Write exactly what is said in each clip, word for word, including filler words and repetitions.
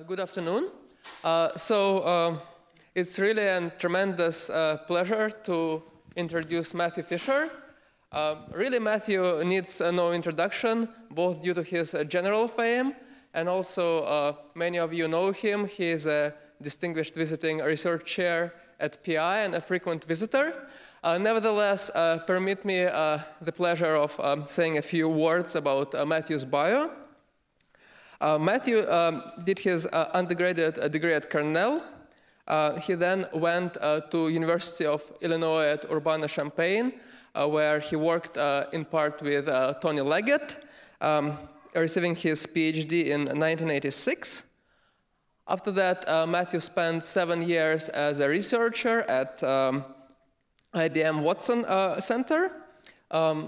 good afternoon. Uh, so um, it's really a tremendous uh, pleasure to introduce Matthew Fisher. Uh, really, Matthew needs uh, no introduction, both due to his uh, general fame, and also uh, many of you know him. He is a distinguished visiting research chair at P I and a frequent visitor. Uh, nevertheless, uh, permit me uh, the pleasure of um, saying a few words about uh, Matthew's bio. Uh, Matthew um, did his uh, undergraduate uh, degree at Cornell. Uh, he then went uh, to University of Illinois at Urbana-Champaign, uh, where he worked uh, in part with uh, Tony Leggett, um, receiving his PhD in nineteen eighty-six. After that, uh, Matthew spent seven years as a researcher at um, I B M Watson uh, Center. Um,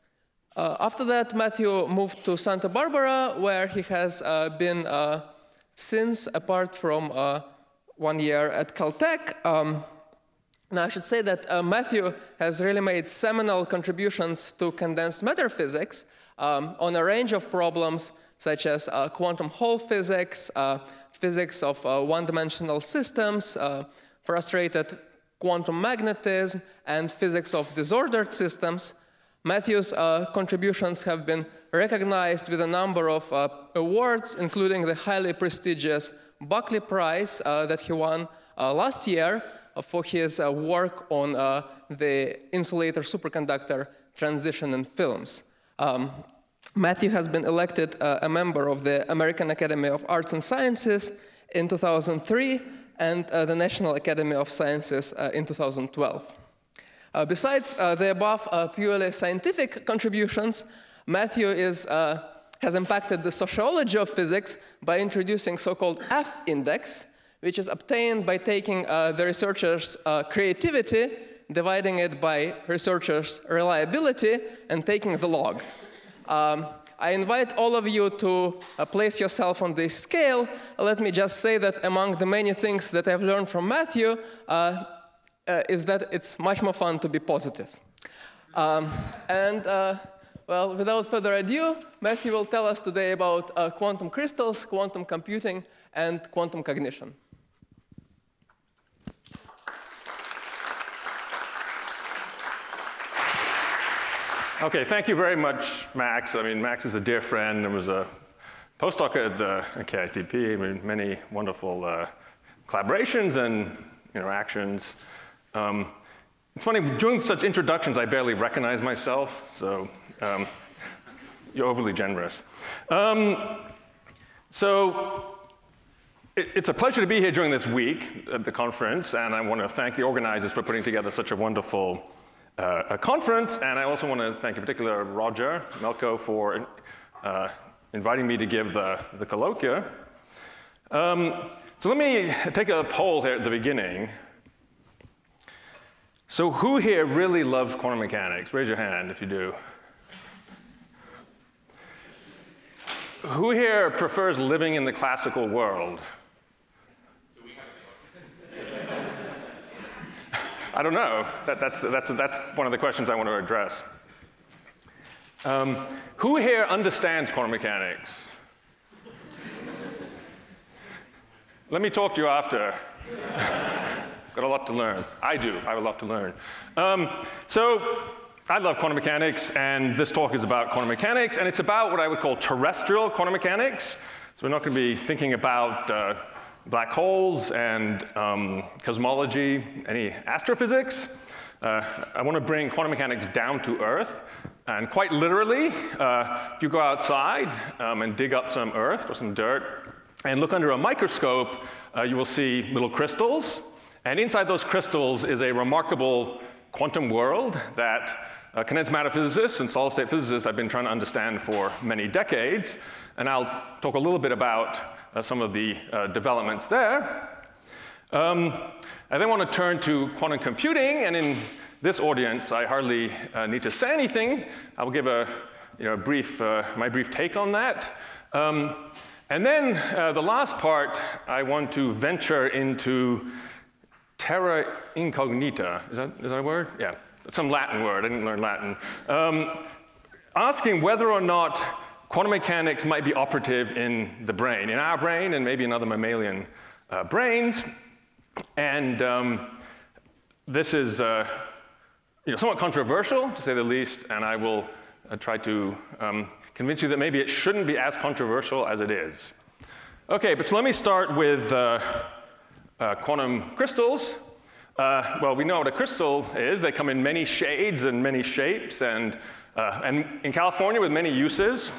Uh, after that, Matthew moved to Santa Barbara, where he has uh, been uh, since, apart from uh, one year at Caltech. Um, now, I should say that uh, Matthew has really made seminal contributions to condensed matter physics um, on a range of problems, such as uh, quantum Hall physics, uh, physics of uh, one-dimensional systems, uh, frustrated quantum magnetism, and physics of disordered systems. Matthew's uh, contributions have been recognized with a number of uh, awards, including the highly prestigious Buckley Prize uh, that he won uh, last year uh, for his uh, work on uh, the insulator superconductor transition in films. Um, Matthew has been elected uh, a member of the American Academy of Arts and Sciences in two thousand three and uh, the National Academy of Sciences uh, in two thousand twelve. Uh, besides uh, the above uh, purely scientific contributions, Matthew is, uh, has impacted the sociology of physics by introducing so-called F-index, which is obtained by taking uh, the researcher's uh, creativity, dividing it by researcher's reliability, and taking the log. Um, I invite all of you to uh, place yourself on this scale. Let me just say that among the many things that I've learned from Matthew, uh, Uh, is that it's much more fun to be positive. Um, and, uh, well, without further ado, Matthew will tell us today about uh, quantum crystals, quantum computing, and quantum cognition. Okay, thank you very much, Max. I mean, Max is a dear friend and was a postdoc at the K I T P. I mean, many wonderful uh, collaborations and interactions. Um, it's funny, doing such introductions, I barely recognize myself, so um, you're overly generous. Um, so it, it's a pleasure to be here during this week at the conference, and I want to thank the organizers for putting together such a wonderful uh, a conference, and I also want to thank in particular Roger Melko for uh, inviting me to give the, the colloquia. Um, so let me take a poll here at the beginning. So who here really loves quantum mechanics? Raise your hand if you do. Who here prefers living in the classical world? I don't know. That, that's, that's, that's one of the questions I want to address. Um, who here understands quantum mechanics? Let me talk to you after. Got a lot to learn. I do. I have a lot to learn. Um, so I love quantum mechanics, and this talk is about quantum mechanics, and it's about what I would call terrestrial quantum mechanics. So we're not going to be thinking about uh, black holes and um, cosmology, any astrophysics. Uh, I want to bring quantum mechanics down to Earth, and quite literally, uh, if you go outside um, and dig up some earth or some dirt and look under a microscope, uh, you will see little crystals. And inside those crystals is a remarkable quantum world that uh, condensed matter physicists and solid-state physicists have been trying to understand for many decades. And I'll talk a little bit about uh, some of the uh, developments there. Um, I then want to turn to quantum computing. And in this audience, I hardly uh, need to say anything. I will give a, you know, brief, uh, my brief take on that. Um, and then uh, the last part, I want to venture into terra incognita. Is that, is that a word? Yeah, it's some Latin word. I didn't learn Latin. Um, asking whether or not quantum mechanics might be operative in the brain, in our brain and maybe in other mammalian uh, brains. And um, this is uh, you know, somewhat controversial, to say the least, and I will uh, try to um, convince you that maybe it shouldn't be as controversial as it is. Okay, but so let me start with uh, uh, quantum crystals. Uh, well, we know what a crystal is. They come in many shades and many shapes, and, uh, and in California with many uses.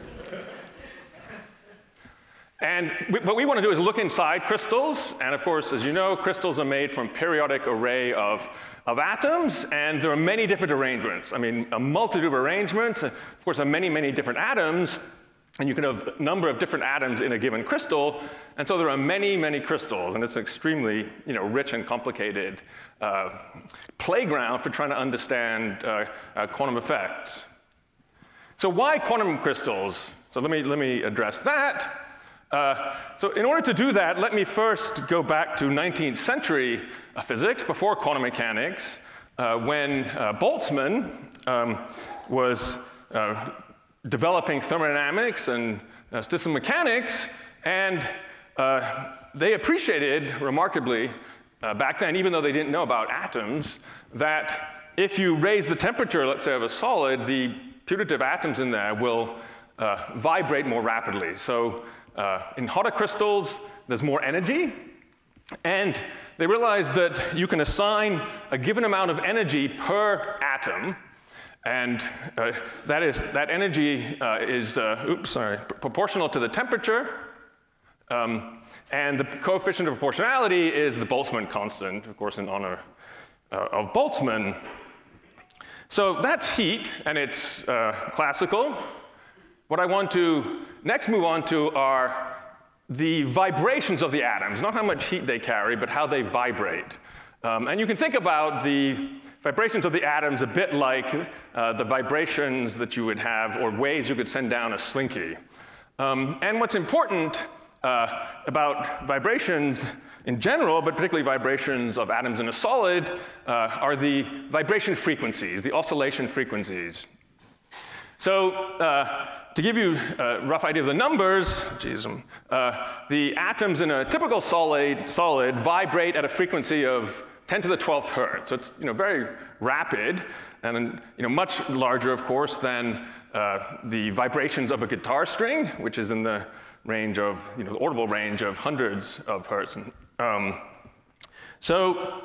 And we, what we want to do is look inside crystals, and of course, as you know, crystals are made from a periodic array of, of atoms, and there are many different arrangements. I mean, a multitude of arrangements. Of course, there are many, many different atoms, and you can have a number of different atoms in a given crystal, and so there are many, many crystals, and it's an extremely you know, rich and complicated uh, playground for trying to understand uh, uh, quantum effects. So why quantum crystals? So let me, let me address that. Uh, so in order to do that, let me first go back to nineteenth century uh, physics, before quantum mechanics, uh, when uh, Boltzmann um, was uh, developing thermodynamics and uh, system mechanics, and uh, they appreciated, remarkably, uh, back then, even though they didn't know about atoms, that if you raise the temperature, let's say, of a solid, the putative atoms in there will uh, vibrate more rapidly. So uh, in hotter crystals, there's more energy, and they realized that you can assign a given amount of energy per atom, and uh, that is, that energy uh, is, uh, oops, sorry, proportional to the temperature, um, and the coefficient of proportionality is the Boltzmann constant, of course, in honor uh, of Boltzmann. So that's heat, and it's uh, classical. What I want to next move on to are the vibrations of the atoms, not how much heat they carry, but how they vibrate. Um, and you can think about the vibrations of the atoms a bit like uh, the vibrations that you would have, or waves you could send down a slinky. Um, and what's important uh, about vibrations in general, but particularly vibrations of atoms in a solid, uh, are the vibration frequencies, the oscillation frequencies. So uh, to give you a rough idea of the numbers, geez, uh, the atoms in a typical solid, solid vibrate at a frequency of ten to the twelfth hertz. So it's you know, very rapid, and you know, much larger, of course, than uh, the vibrations of a guitar string, which is in the range of, you know, the audible range of hundreds of hertz. Um, so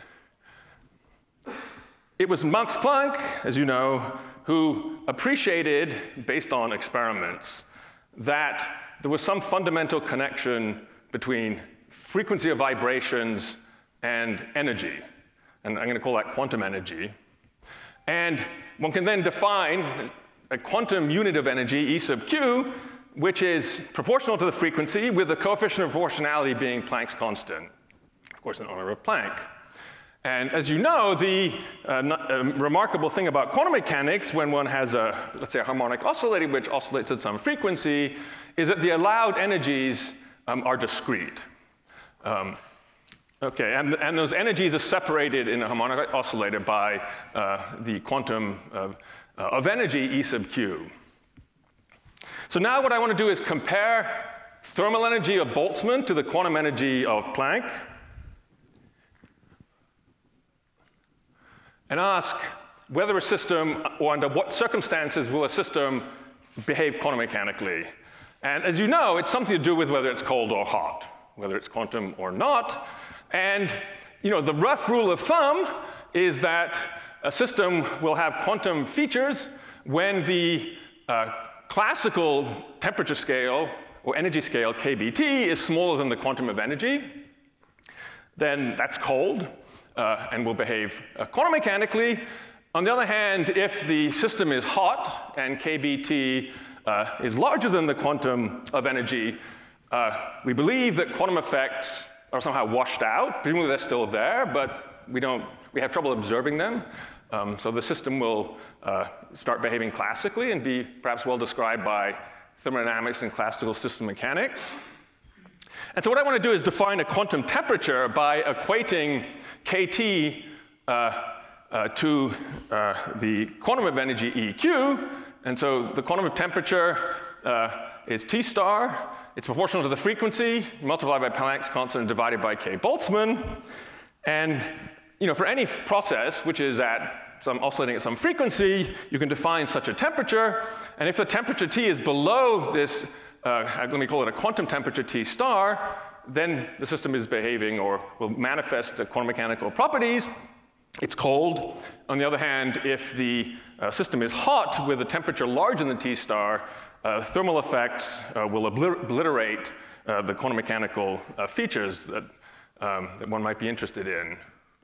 it was Max Planck, as you know, who appreciated, based on experiments, that there was some fundamental connection between frequency of vibrations and energy. And I'm going to call that quantum energy. And one can then define a quantum unit of energy, E sub q, which is proportional to the frequency, with the coefficient of proportionality being Planck's constant, of course, in honor of Planck. And as you know, the uh, uh, remarkable thing about quantum mechanics, when one has a, let's say, a harmonic oscillator which oscillates at some frequency, is that the allowed energies um, are discrete. Um, okay, and, and those energies are separated in a harmonic oscillator by uh, the quantum of, uh, of energy, E sub q. So now what I want to do is compare thermal energy of Boltzmann to the quantum energy of Planck, and ask whether a system, or under what circumstances will a system behave quantum mechanically. And as you know, it's something to do with whether it's cold or hot, whether it's quantum or not. And you know, the rough rule of thumb is that a system will have quantum features when the uh, classical temperature scale, or energy scale, K B T, is smaller than the quantum of energy. Then that's cold. Uh, and will behave uh, quantum mechanically. On the other hand, if the system is hot and K B T uh, is larger than the quantum of energy, uh, we believe that quantum effects are somehow washed out. Presumably they're still there, but we don't, we have trouble observing them. Um, so the system will uh, start behaving classically and be perhaps well described by thermodynamics and classical system mechanics. And so what I want to do is define a quantum temperature by equating K T uh, uh, to uh, the quantum of energy E Q, And so the quantum of temperature uh, is T star. It's proportional to the frequency, multiplied by Planck's constant, divided by K Boltzmann. And you know, for any process which is at some oscillating at some frequency, you can define such a temperature. And if the temperature T is below this, uh, let me call it a quantum temperature T star, then the system is behaving or will manifest the quantum mechanical properties. It's cold. On the other hand, if the uh, system is hot with a temperature larger than T star, uh, thermal effects uh, will obliter obliterate uh, the quantum mechanical uh, features that, um, that one might be interested in.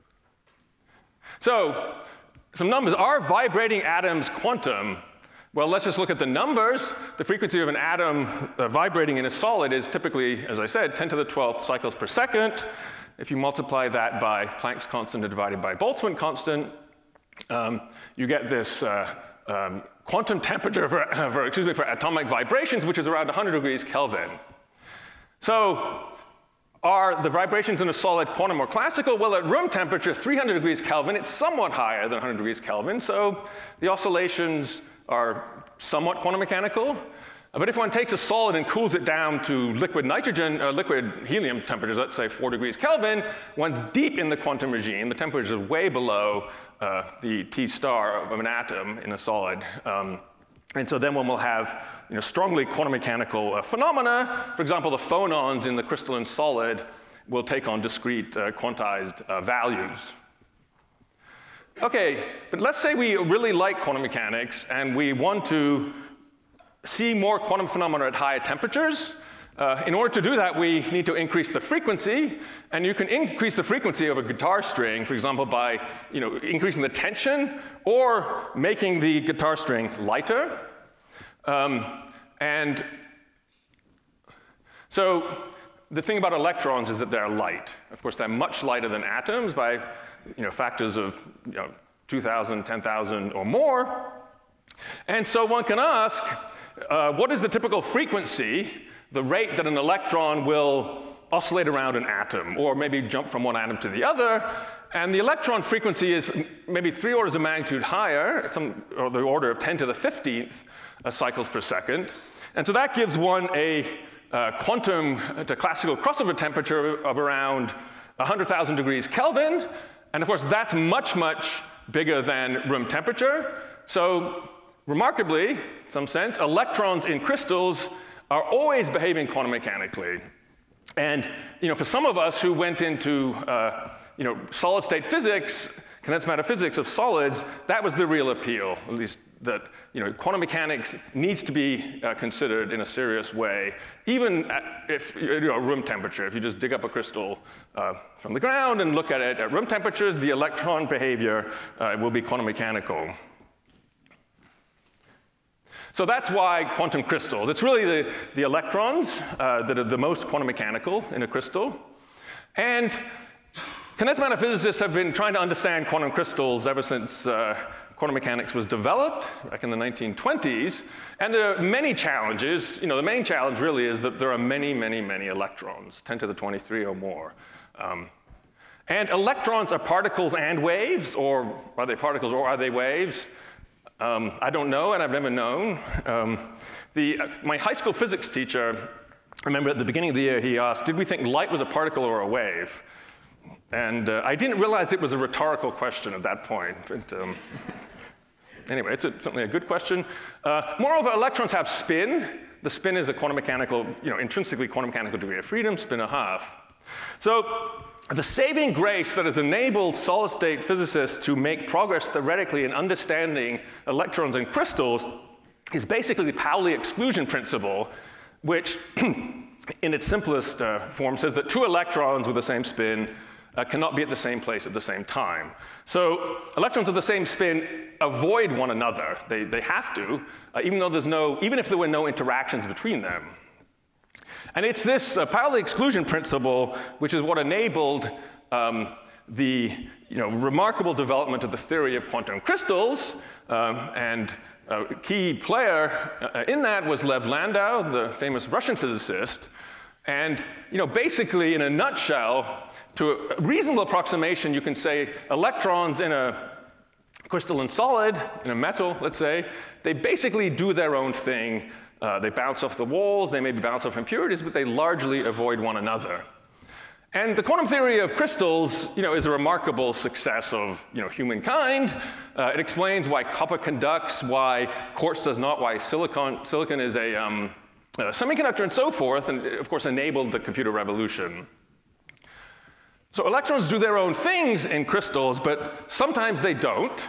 So, some numbers. Are vibrating atoms quantum? Well, let's just look at the numbers. The frequency of an atom uh, vibrating in a solid is typically, as I said, ten to the twelfth cycles per second. If you multiply that by Planck's constant divided by Boltzmann constant, um, you get this uh, um, quantum temperature for, uh, for, excuse me, for atomic vibrations, which is around one hundred degrees Kelvin. So, are the vibrations in a solid quantum or classical? Well, at room temperature, three hundred degrees Kelvin, it's somewhat higher than one hundred degrees Kelvin, so the oscillations are somewhat quantum mechanical. But if one takes a solid and cools it down to liquid nitrogen, uh, liquid helium temperatures, let's say four degrees Kelvin, one's deep in the quantum regime. The temperature is way below uh, the T star of an atom in a solid. Um, and so then one will have you know, strongly quantum mechanical uh, phenomena. For example, the phonons in the crystalline solid will take on discrete uh, quantized uh, values. Okay, but let's say we really like quantum mechanics and we want to see more quantum phenomena at higher temperatures. Uh, in order to do that, we need to increase the frequency, and you can increase the frequency of a guitar string, for example, by you know, increasing the tension or making the guitar string lighter. Um, and so the thing about electrons is that they're light. Of course, they're much lighter than atoms by you know, factors of you know, two thousand, ten thousand, or more. And so one can ask, uh, what is the typical frequency, the rate that an electron will oscillate around an atom, or maybe jump from one atom to the other? And the electron frequency is maybe three orders of magnitude higher, some, or the order of ten to the fifteenth uh, cycles per second. And so that gives one a uh, quantum to classical crossover temperature of around one hundred thousand degrees Kelvin. And of course, that's much, much bigger than room temperature. So remarkably, in some sense, electrons in crystals are always behaving quantum mechanically. And you know, for some of us who went into uh, you know, solid state physics, condensed matter physics of solids, that was the real appeal, at least that you know, quantum mechanics needs to be uh, considered in a serious way, even at, if you know, room temperature. If you just dig up a crystal uh, from the ground and look at it at room temperature, the electron behavior uh, will be quantum mechanical. So that's why quantum crystals. It's really the, the electrons uh, that are the most quantum mechanical in a crystal. And condensed matter physicists have been trying to understand quantum crystals ever since uh, quantum mechanics was developed back in the nineteen twenties. And there are many challenges. You know, the main challenge really is that there are many, many, many electrons, ten to the twenty-three or more. Um, and electrons are particles and waves, or are they particles or are they waves? Um, I don't know, and I've never known. Um, the, uh, my high school physics teacher, I remember at the beginning of the year, he asked, did we think light was a particle or a wave? And uh, I didn't realize it was a rhetorical question at that point. But, um, anyway, it's a, certainly a good question. Uh, moreover, electrons have spin. The spin is a quantum mechanical, you know, intrinsically quantum mechanical degree of freedom, spin a half. So the saving grace that has enabled solid-state physicists to make progress theoretically in understanding electrons and crystals is basically the Pauli exclusion principle, which in its simplest uh, form says that two electrons with the same spin uh, cannot be at the same place at the same time. So electrons with the same spin avoid one another. They, they have to, uh, even though there's no, even if there were no interactions between them. And it's this uh, Pauli exclusion principle which is what enabled um, the you know, remarkable development of the theory of quantum crystals. Um, and a key player uh, in that was Lev Landau, the famous Russian physicist. And you know, basically, in a nutshell, to a reasonable approximation, you can say electrons in a crystalline solid, in a metal, let's say, they basically do their own thing. Uh, they bounce off the walls, they maybe bounce off impurities, but they largely avoid one another. And the quantum theory of crystals, you know, is a remarkable success of, you know, humankind. Uh, it explains why copper conducts, why quartz does not, why silicon, silicon is a, um, a semiconductor and so forth, and of course enabled the computer revolution. So electrons do their own things in crystals, but sometimes they don't.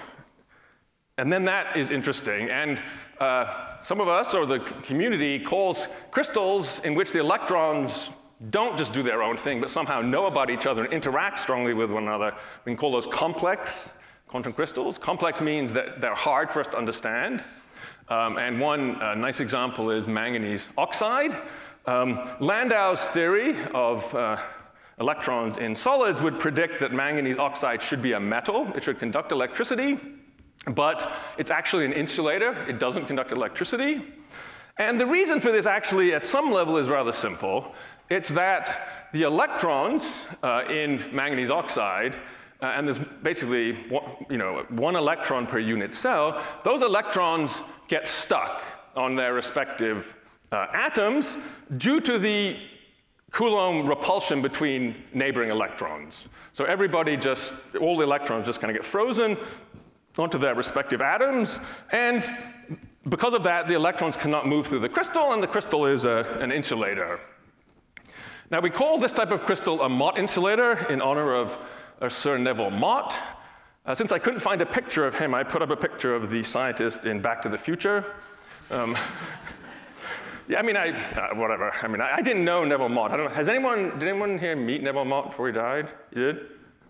And then that is interesting. And uh, some of us, or the community, calls crystals in which the electrons don't just do their own thing, but somehow know about each other and interact strongly with one another. We can call those complex quantum crystals. Complex means that they're hard for us to understand. Um, and one uh, nice example is manganese oxide. Um, Landau's theory of uh, electrons in solids would predict that manganese oxide should be a metal. It should conduct electricity, but it's actually an insulator. It doesn't conduct electricity. And the reason for this actually at some level is rather simple. It's that the electrons uh, in manganese oxide, uh, and there's basically one, you know, one electron per unit cell, those electrons get stuck on their respective uh, atoms due to the Coulomb repulsion between neighboring electrons. So everybody just, all the electrons just kind of get frozen onto their respective atoms, and because of that, the electrons cannot move through the crystal, and the crystal is a, an insulator. Now, we call this type of crystal a Mott insulator in honor of uh, Sir Neville Mott. Uh, since I couldn't find a picture of him, I put up a picture of the scientist in Back to the Future. Um, yeah, I mean, I, uh, whatever. I mean, I, I didn't know Neville Mott. I don't know. Has anyone, did anyone here meet Neville Mott before he died? You did?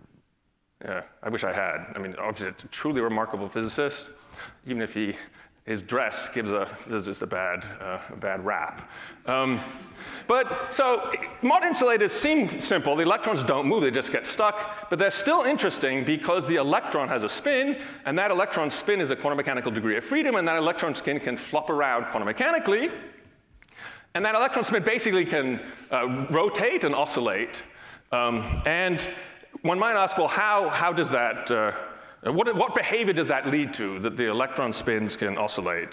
Yeah, I wish I had. I mean, obviously, a truly remarkable physicist, even if he, his dress gives a physicist a bad, uh, a bad rap. Um, but so Mott insulators seem simple. The electrons don't move, they just get stuck. But they're still interesting because the electron has a spin, and that electron spin is a quantum mechanical degree of freedom, and that electron spin can flop around quantum mechanically. And that electron spin basically can uh, rotate and oscillate. Um, and one might ask, well, how, how does that, uh, what, what behavior does that lead to, that the electron spins can oscillate?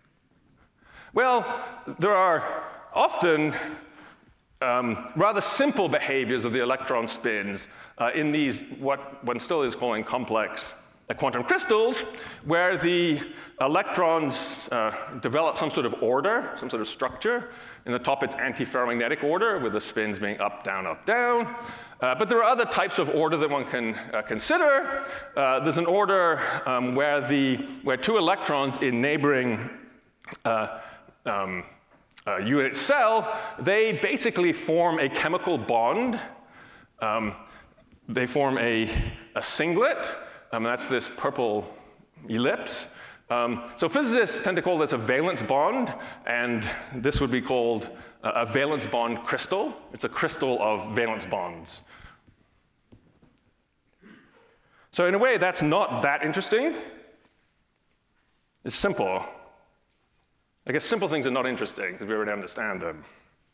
Well, there are often um, rather simple behaviors of the electron spins uh, in these, what one still is calling complex uh, quantum crystals, where the electrons uh, develop some sort of order, some sort of structure. In the top, it's antiferromagnetic order, with the spins being up, down, up, down. Uh, but there are other types of order that one can uh, consider. Uh, there's an order um, where, the, where two electrons in neighboring uh, um, uh, unit cell, they basically form a chemical bond. Um, they form a, a singlet. Um, that's this purple ellipse. Um, so physicists tend to call this a valence bond, and this would be called a, a valence bond crystal. It's a crystal of valence bonds. So in a way, that's not that interesting. It's simple. I guess simple things are not interesting because we already understand them.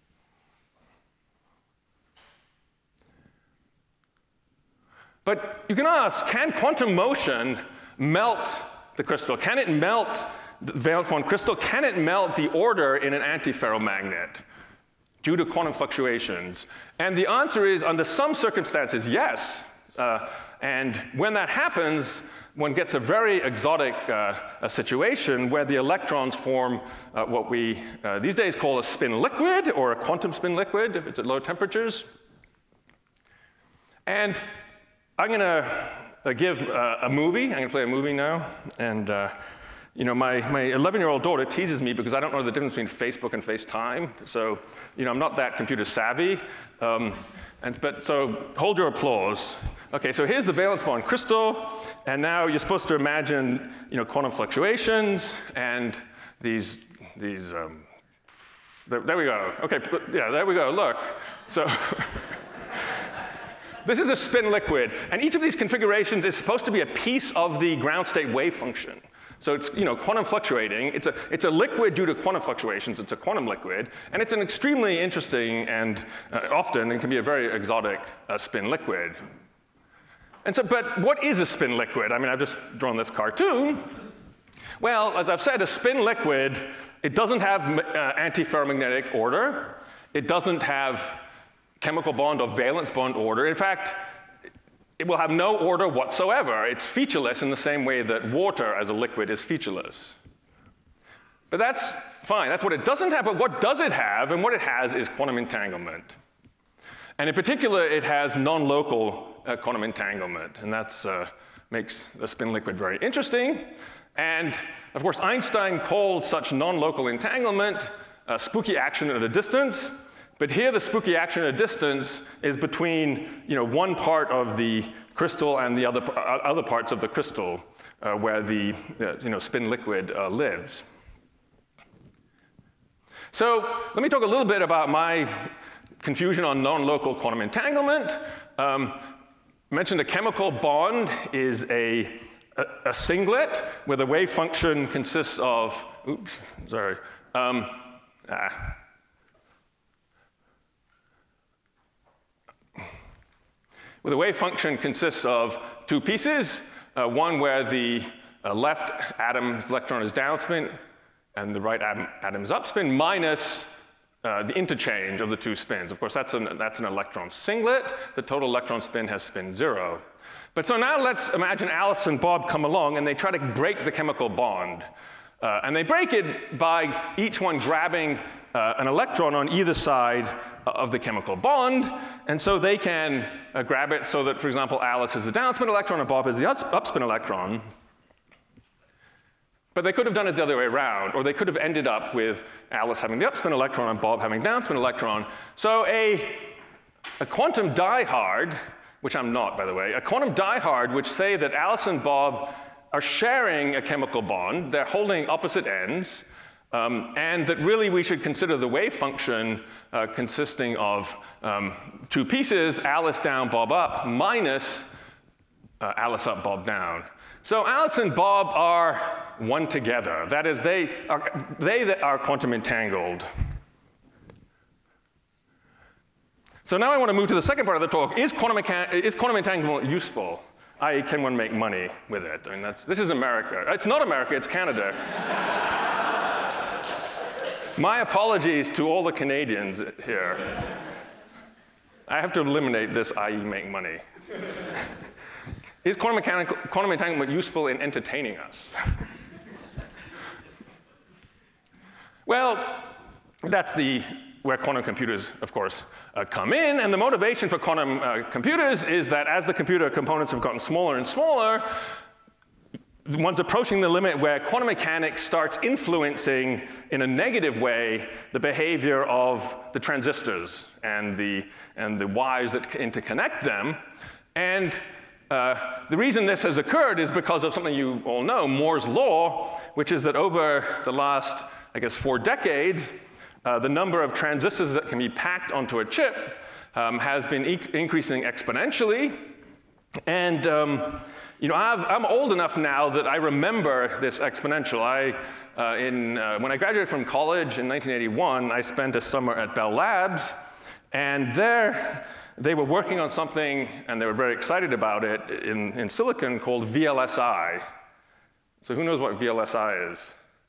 But you can ask, can quantum motion melt the crystal? Can it melt the valence bond crystal? Can it melt the order in an antiferromagnet due to quantum fluctuations? And the answer is, under some circumstances, yes. Uh, and when that happens, one gets a very exotic uh, a situation where the electrons form uh, what we uh, these days call a spin liquid, or a quantum spin liquid if it's at low temperatures. And I'm going to uh, give uh, a movie. I'm going to play a movie now. And uh, you know, my my eleven-year-old daughter teases me because I don't know the difference between Facebook and FaceTime. So you know, I'm not that computer savvy. Um, and but so hold your applause. Okay, so here's the valence bond crystal, and now you're supposed to imagine, you know, quantum fluctuations and these these. Um, there, there we go. Okay, yeah, there we go. Look, so. This is a spin liquid, and each of these configurations is supposed to be a piece of the ground state wave function. So it's, you know, quantum fluctuating. It's a, it's a liquid due to quantum fluctuations. It's a quantum liquid, and it's an extremely interesting and uh, often, and can be a very exotic uh, spin liquid. And so, but what is a spin liquid? I mean, I've just drawn this cartoon. Well, as I've said, a spin liquid, it doesn't have uh, antiferromagnetic order. It doesn't have chemical bond or valence bond order. In fact, it will have no order whatsoever. It's featureless in the same way that water as a liquid is featureless. But that's fine. That's what it doesn't have. But what does it have? And what it has is quantum entanglement. And in particular, it has non-local uh, quantum entanglement. And that uh, makes the spin liquid very interesting. And of course, Einstein called such non-local entanglement uh, spooky action at a distance. But here, the spooky action at a distance is between, you know, one part of the crystal and the other, uh, other parts of the crystal uh, where the uh, you know, spin liquid uh, lives. So let me talk a little bit about my confusion on non-local quantum entanglement. Um, I mentioned a chemical bond is a, a, a singlet where the wave function consists of, oops, sorry, um, ah. Well, the wave function consists of two pieces, uh, one where the uh, left atom's electron is downspin and the right atom, atom is upspin, minus uh, the interchange of the two spins. Of course, that's an, that's an electron singlet. The total electron spin has spin zero. But so now let's imagine Alice and Bob come along and they try to break the chemical bond. Uh, and they break it by each one grabbing uh, an electron on either side of the chemical bond, and so they can uh, grab it so that, for example, Alice is the downspin electron and Bob is the upspin electron. But they could have done it the other way around, or they could have ended up with Alice having the upspin electron and Bob having downspin electron. So a, a quantum diehard, which I'm not, by the way, a quantum diehard which say that Alice and Bob are sharing a chemical bond, they're holding opposite ends, Um, and that really we should consider the wave function uh, consisting of um, two pieces, Alice down, Bob up, minus uh, Alice up, Bob down. So Alice and Bob are one together. That is, they are, they that are quantum entangled. So now I want to move to the second part of the talk. Is quantum, is quantum entanglement useful? that is, can one make money with it? I mean, that's, this is America. It's not America, it's Canada. My apologies to all the Canadians here. I have to eliminate this, that is make money. Is quantum, quantum entanglement useful in entertaining us? Well, that's the, where quantum computers, of course, uh, come in. And the motivation for quantum uh, computers is that as the computer components have gotten smaller and smaller, one's approaching the limit where quantum mechanics starts influencing in a negative way the behavior of the transistors and the, and the wires that interconnect them. And uh, the reason this has occurred is because of something you all know, Moore's law, which is that over the last, I guess, four decades, uh, the number of transistors that can be packed onto a chip um, has been e increasing exponentially. And um, You know, I've, I'm old enough now that I remember this exponential. I, uh, in, uh, when I graduated from college in nineteen eighty-one, I spent a summer at Bell Labs, and there they were working on something, and they were very excited about it in, in silicon called V L S I. So who knows what V L S I is?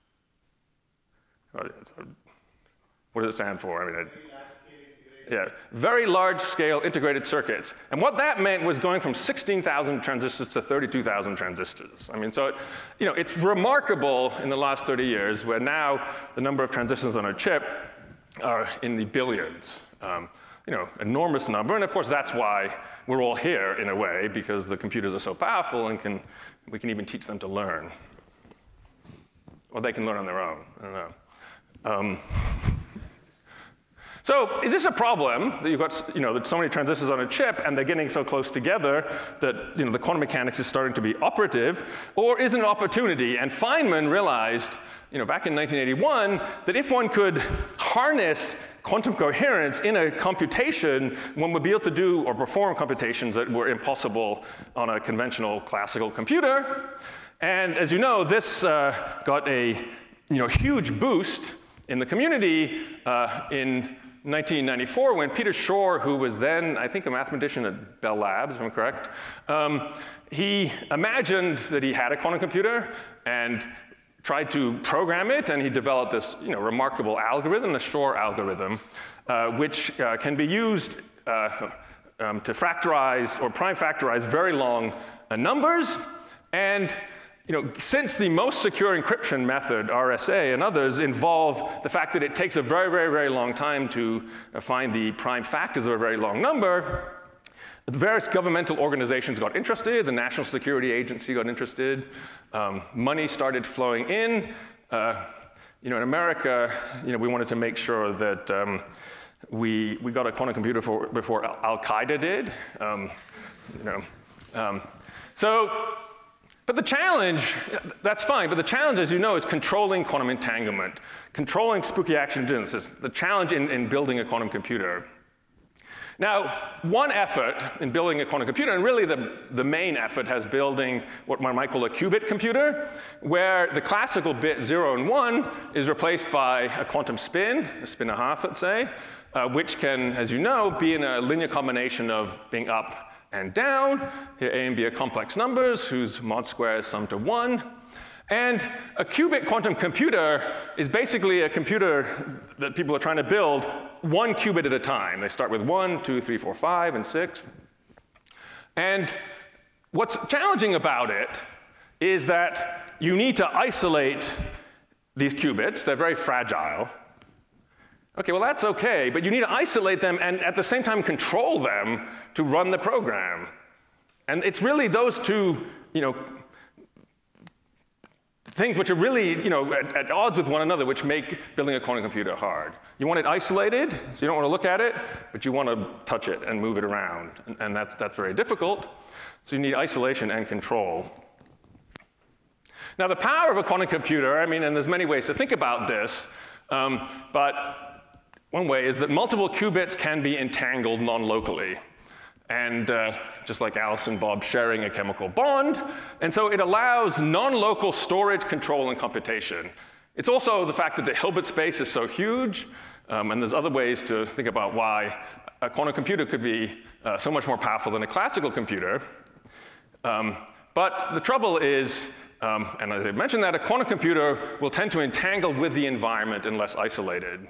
What does it stand for? I mean, it, Yeah, very large scale integrated circuits. And what that meant was going from sixteen thousand transistors to thirty-two thousand transistors. I mean, so, it, you know, it's remarkable in the last thirty years where now the number of transistors on a chip are in the billions. Um, you know, enormous number. And of course, that's why we're all here in a way, because the computers are so powerful and can, we can even teach them to learn. Or they can learn on their own, I don't know. Um, So is this a problem that you've got, you know, that so many transistors on a chip and they're getting so close together that, you know, the quantum mechanics is starting to be operative, or is it an opportunity? And Feynman realized, you know, back in nineteen eighty-one that if one could harness quantum coherence in a computation, one would be able to do or perform computations that were impossible on a conventional classical computer. And as you know, this uh, got a, you know, huge boost in the community uh, in nineteen ninety-four when Peter Shor, who was then, I think, a mathematician at Bell Labs, if I'm correct, um, he imagined that he had a quantum computer and tried to program it, and he developed this you know, remarkable algorithm, the Shor algorithm, uh, which uh, can be used uh, um, to factorize or prime factorize very long uh, numbers. And you know, since the most secure encryption method, R S A, and others involve the fact that it takes a very, very, very long time to uh, find the prime factors of a very long number, the various governmental organizations got interested. The National Security Agency got interested. Um, money started flowing in. Uh, you know, in America, you know, we wanted to make sure that um, we, we got a quantum computer for, before Al-Qaeda did. Um, you know, um, so, but the challenge, that's fine, but the challenge, as you know, is controlling quantum entanglement, controlling spooky action genesis, the challenge in, in building a quantum computer. Now, one effort in building a quantum computer, and really the, the main effort, has building what one might call a qubit computer, where the classical bit zero and one is replaced by a quantum spin, a spin and a half, let's say, uh, which can, as you know, be in a linear combination of being up and down. Here, A and B are complex numbers whose mod squares sum to one. And a qubit quantum computer is basically a computer that people are trying to build one qubit at a time. They start with one, two, three, four, five, and six. And what's challenging about it is that you need to isolate these qubits. They're very fragile. Okay, well, that's okay, but you need to isolate them and at the same time control them to run the program. And it's really those two, you know, things which are really, you know, at, at odds with one another, which make building a quantum computer hard. You want it isolated, so you don't want to look at it, but you want to touch it and move it around, and, and that's, that's very difficult. So you need isolation and control. Now, the power of a quantum computer, I mean, and there's many ways to think about this, um, but one way is that multiple qubits can be entangled non-locally. And uh, just like Alice and Bob sharing a chemical bond. And so it allows non-local storage, control, and computation. It's also the fact that the Hilbert space is so huge, um, and there's other ways to think about why a quantum computer could be uh, so much more powerful than a classical computer. Um, but the trouble is, um, and I mentioned that, a quantum computer will tend to entangle with the environment unless isolated.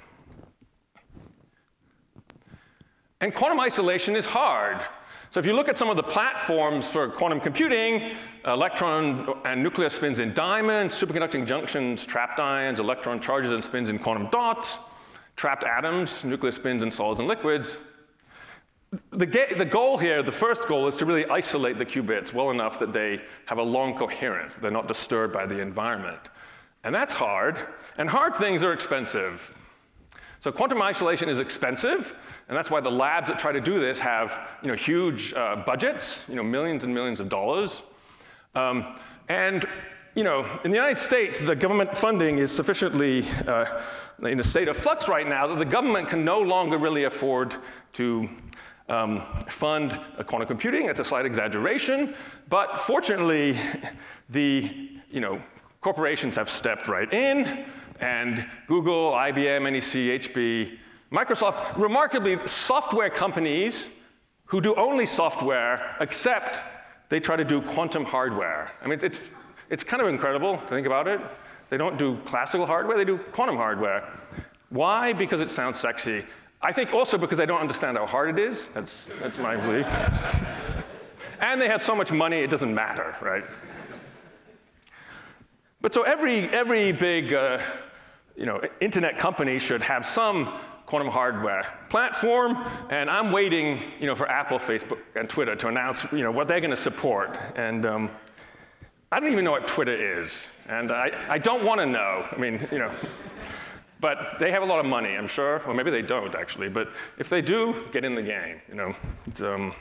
And quantum isolation is hard. So if you look at some of the platforms for quantum computing, electron and nuclear spins in diamonds, superconducting junctions, trapped ions, electron charges and spins in quantum dots, trapped atoms, nuclear spins in solids and liquids. The, the goal here, the first goal, is to really isolate the qubits well enough that they have a long coherence, they're not disturbed by the environment. And that's hard, and hard things are expensive. So quantum isolation is expensive, and that's why the labs that try to do this have, you know, huge uh, budgets, you know, millions and millions of dollars. Um, and, you know, in the United States, the government funding is sufficiently uh, in a state of flux right now that the government can no longer really afford to um, fund uh, quantum computing. It's a slight exaggeration, but fortunately, the, you know, corporations have stepped right in. And Google, I B M, N E C, H P, Microsoft, remarkably, software companies who do only software, except they try to do quantum hardware. I mean, it's, it's, it's kind of incredible to think about it. They don't do classical hardware, they do quantum hardware. Why? Because it sounds sexy. I think also because they don't understand how hard it is. That's, that's my belief. And they have so much money, it doesn't matter, right? But so every, every big uh, you know, internet company should have some quantum hardware platform, and I'm waiting, you know, for Apple, Facebook, and Twitter to announce, you know, what they're going to support. And um, I don't even know what Twitter is, and I, I don't want to know. I mean, you know, but they have a lot of money, I'm sure. Well, maybe they don't, actually. But if they do, get in the game, you know. It's, um...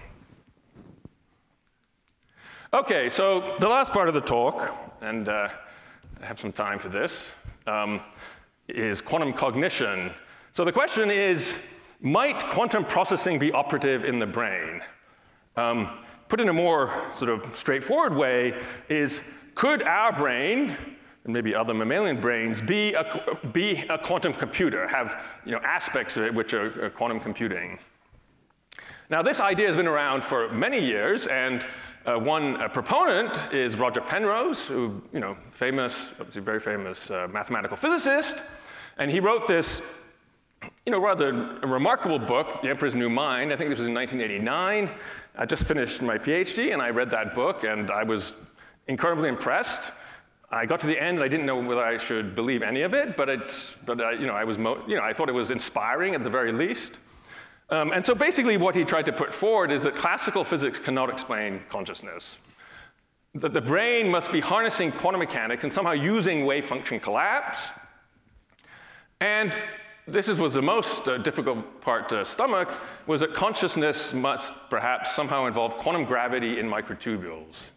OK, so the last part of the talk, and uh, I have some time for this, um, is quantum cognition. So the question is, might quantum processing be operative in the brain? Um, put in a more sort of straightforward way is, could our brain and maybe other mammalian brains, be a, be a quantum computer, have you know, aspects of it which are, are quantum computing. Now, this idea has been around for many years, and uh, one uh, proponent is Roger Penrose, who, you know, famous, obviously very famous uh, mathematical physicist, and he wrote this, you know, rather remarkable book, The Emperor's New Mind. I think this was in nineteen eighty-nine. I just finished my PhD, and I read that book, and I was incredibly impressed. I got to the end, and I didn't know whether I should believe any of it, but it's, but I, you know, I was, mo you know, I thought it was inspiring at the very least. Um, and so basically, what he tried to put forward is that classical physics cannot explain consciousness. That the brain must be harnessing quantum mechanics and somehow using wave function collapse. And this is, was the most uh, difficult part to stomach, was that consciousness must perhaps somehow involve quantum gravity in microtubules.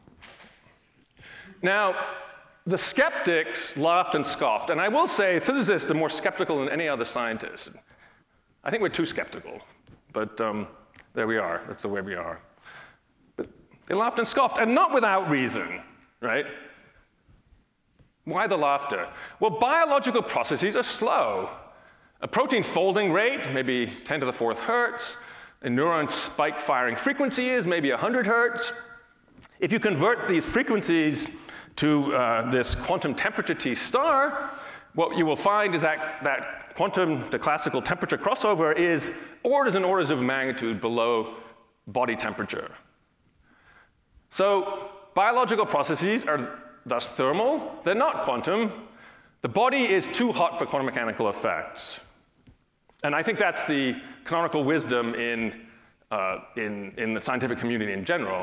Now, the skeptics laughed and scoffed, and I will say physicists are more skeptical than any other scientist. I think we're too skeptical, but um, there we are. That's the way we are. But they laughed and scoffed, and not without reason, right? Why the laughter? Well, biological processes are slow. A protein folding rate, maybe ten to the fourth hertz. A neuron spike firing frequency is maybe one hundred hertz. If you convert these frequencies to uh, this quantum temperature T star, what you will find is that, that quantum to classical temperature crossover is orders and orders of magnitude below body temperature. So biological processes are thus thermal. They're not quantum. The body is too hot for quantum mechanical effects. And I think that's the canonical wisdom in, uh, in, in the scientific community in general.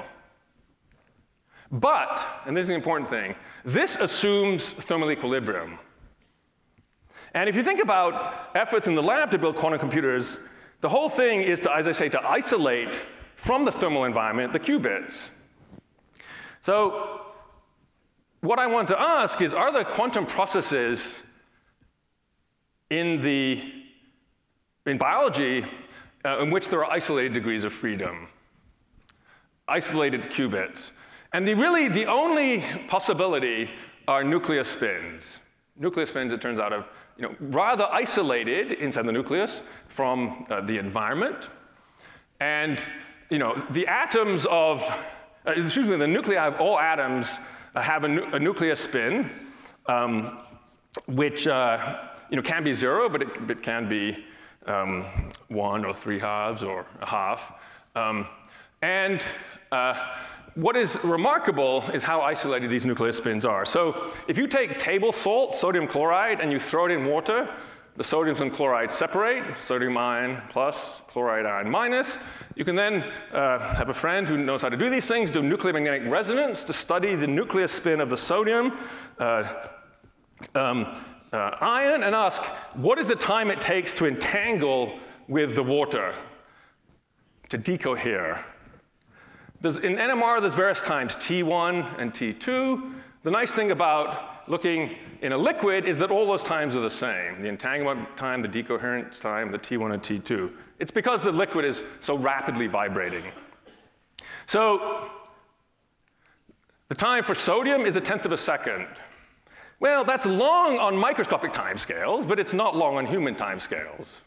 But, and this is the important thing, this assumes thermal equilibrium. And if you think about efforts in the lab to build quantum computers, the whole thing is to, as I say, to isolate from the thermal environment the qubits. So what I want to ask is, are there quantum processes in, the, in biology uh, in which there are isolated degrees of freedom, isolated qubits? And the really, the only possibility are nucleus spins. Nucleus spins, it turns out, are you know, rather isolated inside the nucleus from uh, the environment. And you know, the atoms of, uh, excuse me, the nuclei of all atoms uh, have a, nu a nucleus spin, um, which uh, you know, can be zero, but it, it can be um, one or three halves or a half. Um, and uh, What is remarkable is how isolated these nucleus spins are. So if you take table salt, sodium chloride, and you throw it in water, the sodiums and chlorides separate, sodium ion plus, chloride ion minus. You can then uh, have a friend who knows how to do these things, do nuclear magnetic resonance to study the nucleus spin of the sodium uh, um, uh, ion and ask, what is the time it takes to entangle with the water, to decohere? There's, in N M R, there's various times, T one and T two. The nice thing about looking in a liquid is that all those times are the same. The entanglement time, the decoherence time, the T one and T two. It's because the liquid is so rapidly vibrating. So the time for sodium is a tenth of a second. Well, that's long on microscopic timescales, but it's not long on human timescales.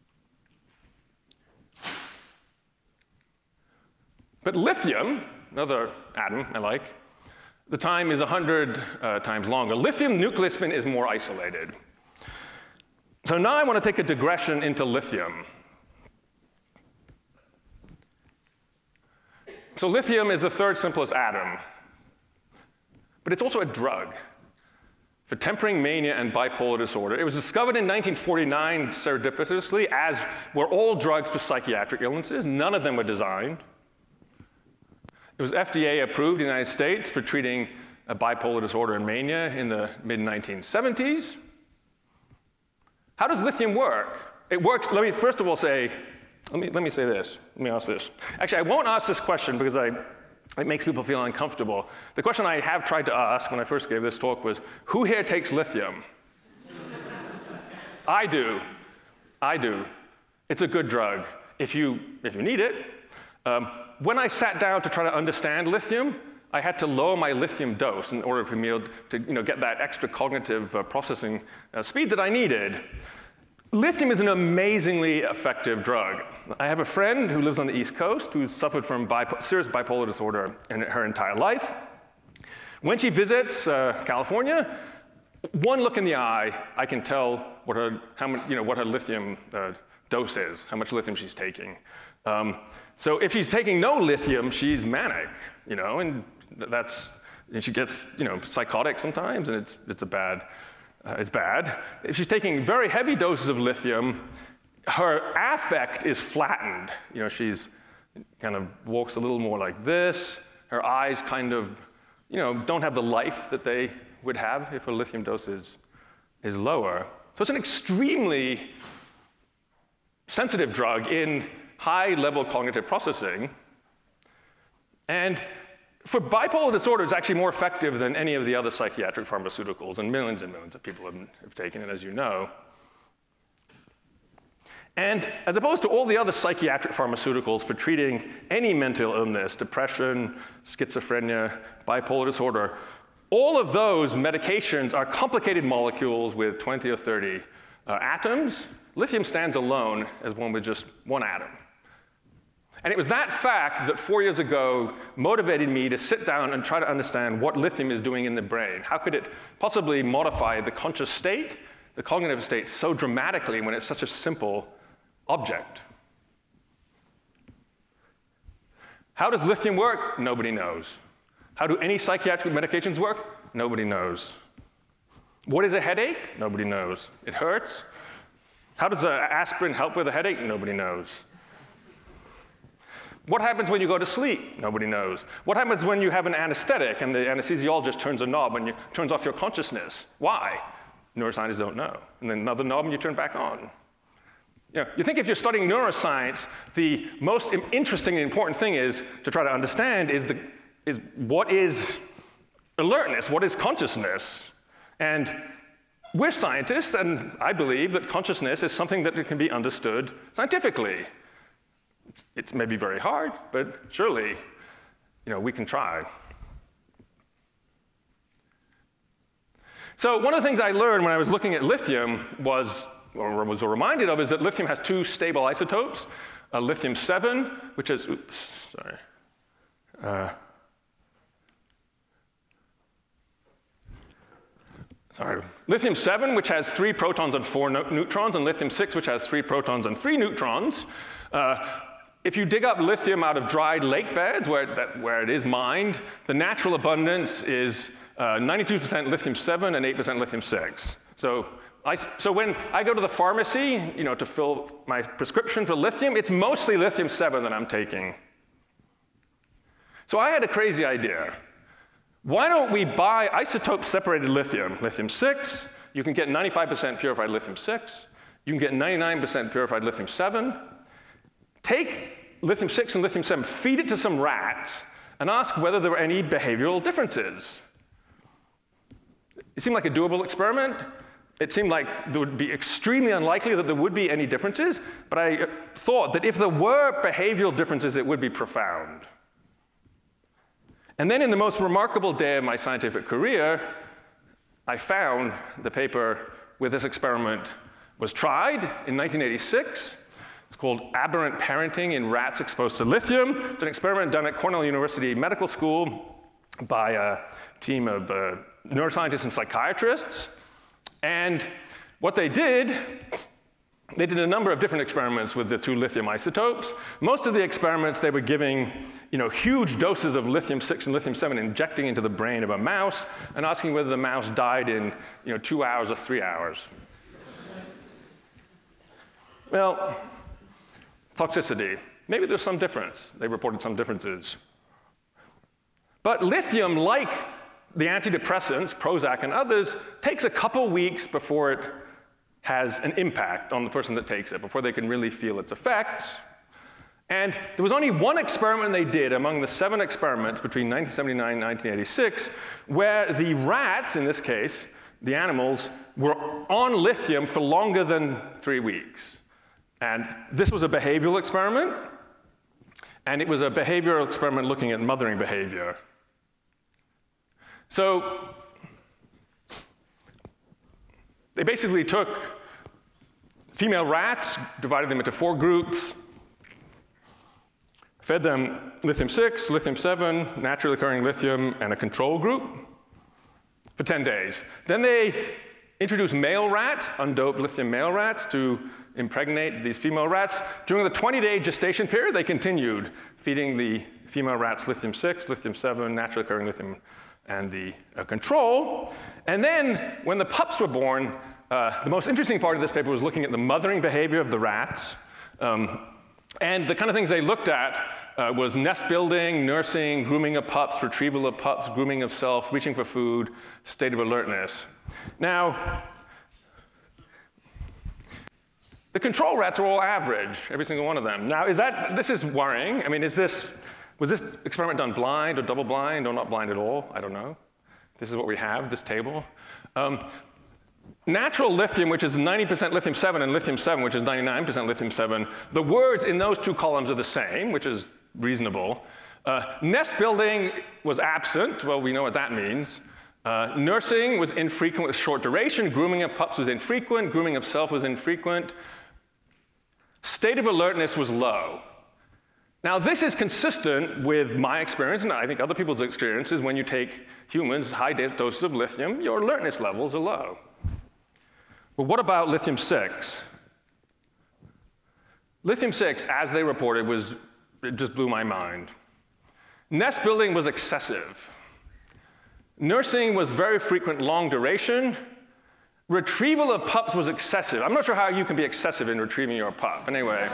But lithium, another atom I like, the time is one hundred uh, times longer. Lithium nucleus spin is more isolated. So now I want to take a digression into lithium. So lithium is the third simplest atom, but it's also a drug for tempering mania and bipolar disorder. It was discovered in nineteen forty-nine serendipitously, as were all drugs for psychiatric illnesses. None of them were designed. It was F D A approved in the United States for treating a bipolar disorder and mania in the mid nineteen seventies. How does lithium work? It works, let me first of all say, let me, let me say this, let me ask this. Actually, I won't ask this question because I, it makes people feel uncomfortable. The question I have tried to ask when I first gave this talk was, who here takes lithium? I do, I do. It's a good drug if you, if you need it. Um, When I sat down to try to understand lithium, I had to lower my lithium dose in order for me to you know, get that extra cognitive uh, processing uh, speed that I needed. Lithium is an amazingly effective drug. I have a friend who lives on the East Coast who's suffered from bipo- serious bipolar disorder in her entire life. When she visits uh, California, one look in the eye, I can tell what her, how many, you know, what her lithium uh, dose is, how much lithium she's taking. Um, so if she's taking no lithium, she's manic, you know, and that's, and she gets, you know, psychotic sometimes, and it's, it's a bad, uh, it's bad. If she's taking very heavy doses of lithium, her affect is flattened. You know, she's kind of walks a little more like this. Her eyes kind of, you know, don't have the life that they would have if her lithium dose is, is lower. So it's an extremely sensitive drug in high-level cognitive processing. And for bipolar disorder, it's actually more effective than any of the other psychiatric pharmaceuticals, and millions and millions of people have, have taken it, as you know. And as opposed to all the other psychiatric pharmaceuticals for treating any mental illness, depression, schizophrenia, bipolar disorder, all of those medications are complicated molecules with twenty or thirty uh, atoms. Lithium stands alone as one with just one atom. And it was that fact that four years ago motivated me to sit down and try to understand what lithium is doing in the brain. How could it possibly modify the conscious state, the cognitive state, so dramatically when it's such a simple object? How does lithium work? Nobody knows. How do any psychiatric medications work? Nobody knows. What is a headache? Nobody knows. It hurts. How does an aspirin help with a headache? Nobody knows. What happens when you go to sleep? Nobody knows. What happens when you have an anesthetic and the anesthesiologist turns a knob and you, turns off your consciousness? Why? Neuroscientists don't know. And then another knob and you turn back on. You know, you think if you're studying neuroscience, the most interesting and important thing is to try to understand is, the, is what is alertness, what is consciousness? And we're scientists, and I believe that consciousness is something that can be understood scientifically. It's maybe very hard, but surely, you know, we can try. So one of the things I learned when I was looking at lithium was, or was reminded of, is that lithium has two stable isotopes, uh, lithium seven, which is, oops, sorry. Uh, sorry. Lithium seven, which has three protons and four no neutrons, and lithium six, which has three protons and three neutrons. Uh, If you dig up lithium out of dried lake beds where, that, where it is mined, the natural abundance is ninety-two percent lithium seven and eight percent lithium six. So, I, so when I go to the pharmacy, you know, to fill my prescription for lithium, it's mostly lithium seven that I'm taking. So I had a crazy idea. Why don't we buy isotope-separated lithium? Lithium six, you can get ninety-five percent purified lithium six. You can get ninety-nine percent purified lithium seven. Take lithium six and lithium seven, feed it to some rats, and ask whether there were any behavioral differences. It seemed like a doable experiment. It seemed like there would be extremely unlikely that there would be any differences, but I thought that if there were behavioral differences, it would be profound. And then in the most remarkable day of my scientific career, I found the paper where this experiment was tried in nineteen eighty-six. It's called Aberrant Parenting in Rats Exposed to Lithium. It's an experiment done at Cornell University Medical School by a team of uh, neuroscientists and psychiatrists. And what they did, they did a number of different experiments with the two lithium isotopes. Most of the experiments, they were giving you know, huge doses of lithium six and lithium seven, injecting into the brain of a mouse, and asking whether the mouse died in you know, two hours or three hours. Well, toxicity. Maybe there's some difference. They reported some differences. But lithium, like the antidepressants, Prozac and others, takes a couple weeks before it has an impact on the person that takes it, before they can really feel its effects. And there was only one experiment they did among the seven experiments between nineteen seventy-nine and nineteen eighty-six, where the rats, in this case, the animals, were on lithium for longer than three weeks. And this was a behavioral experiment, and it was a behavioral experiment looking at mothering behavior. So they basically took female rats, divided them into four groups, fed them lithium six, lithium seven, naturally occurring lithium, and a control group for ten days. Then they introduced male rats, undoped lithium male rats, to impregnate these female rats. During the twenty-day gestation period, they continued feeding the female rats lithium six, lithium seven, naturally occurring lithium, and the uh, control. And then, when the pups were born, uh, the most interesting part of this paper was looking at the mothering behavior of the rats. Um, and the kind of things they looked at uh, was nest building, nursing, grooming of pups, retrieval of pups, grooming of self, reaching for food, state of alertness. Now, the control rats are all average, every single one of them. Now, is that, this is worrying. I mean, is this, was this experiment done blind or double blind or not blind at all? I don't know. This is what we have, this table. Um, natural lithium, which is ninety percent lithium seven, and lithium seven, which is ninety-nine percent lithium seven, the words in those two columns are the same, which is reasonable. Uh, nest building was absent. Well, we know what that means. Uh, nursing was infrequent with short duration. Grooming of pups was infrequent. Grooming of self was infrequent. State of alertness was low. Now, this is consistent with my experience, and I think other people's experiences. When you take humans, high doses of lithium, your alertness levels are low. But what about lithium six? Lithium six, as they reported, was, it just blew my mind. Nest building was excessive. Nursing was very frequent, long duration. Retrieval of pups was excessive. I'm not sure how you can be excessive in retrieving your pup. Anyway.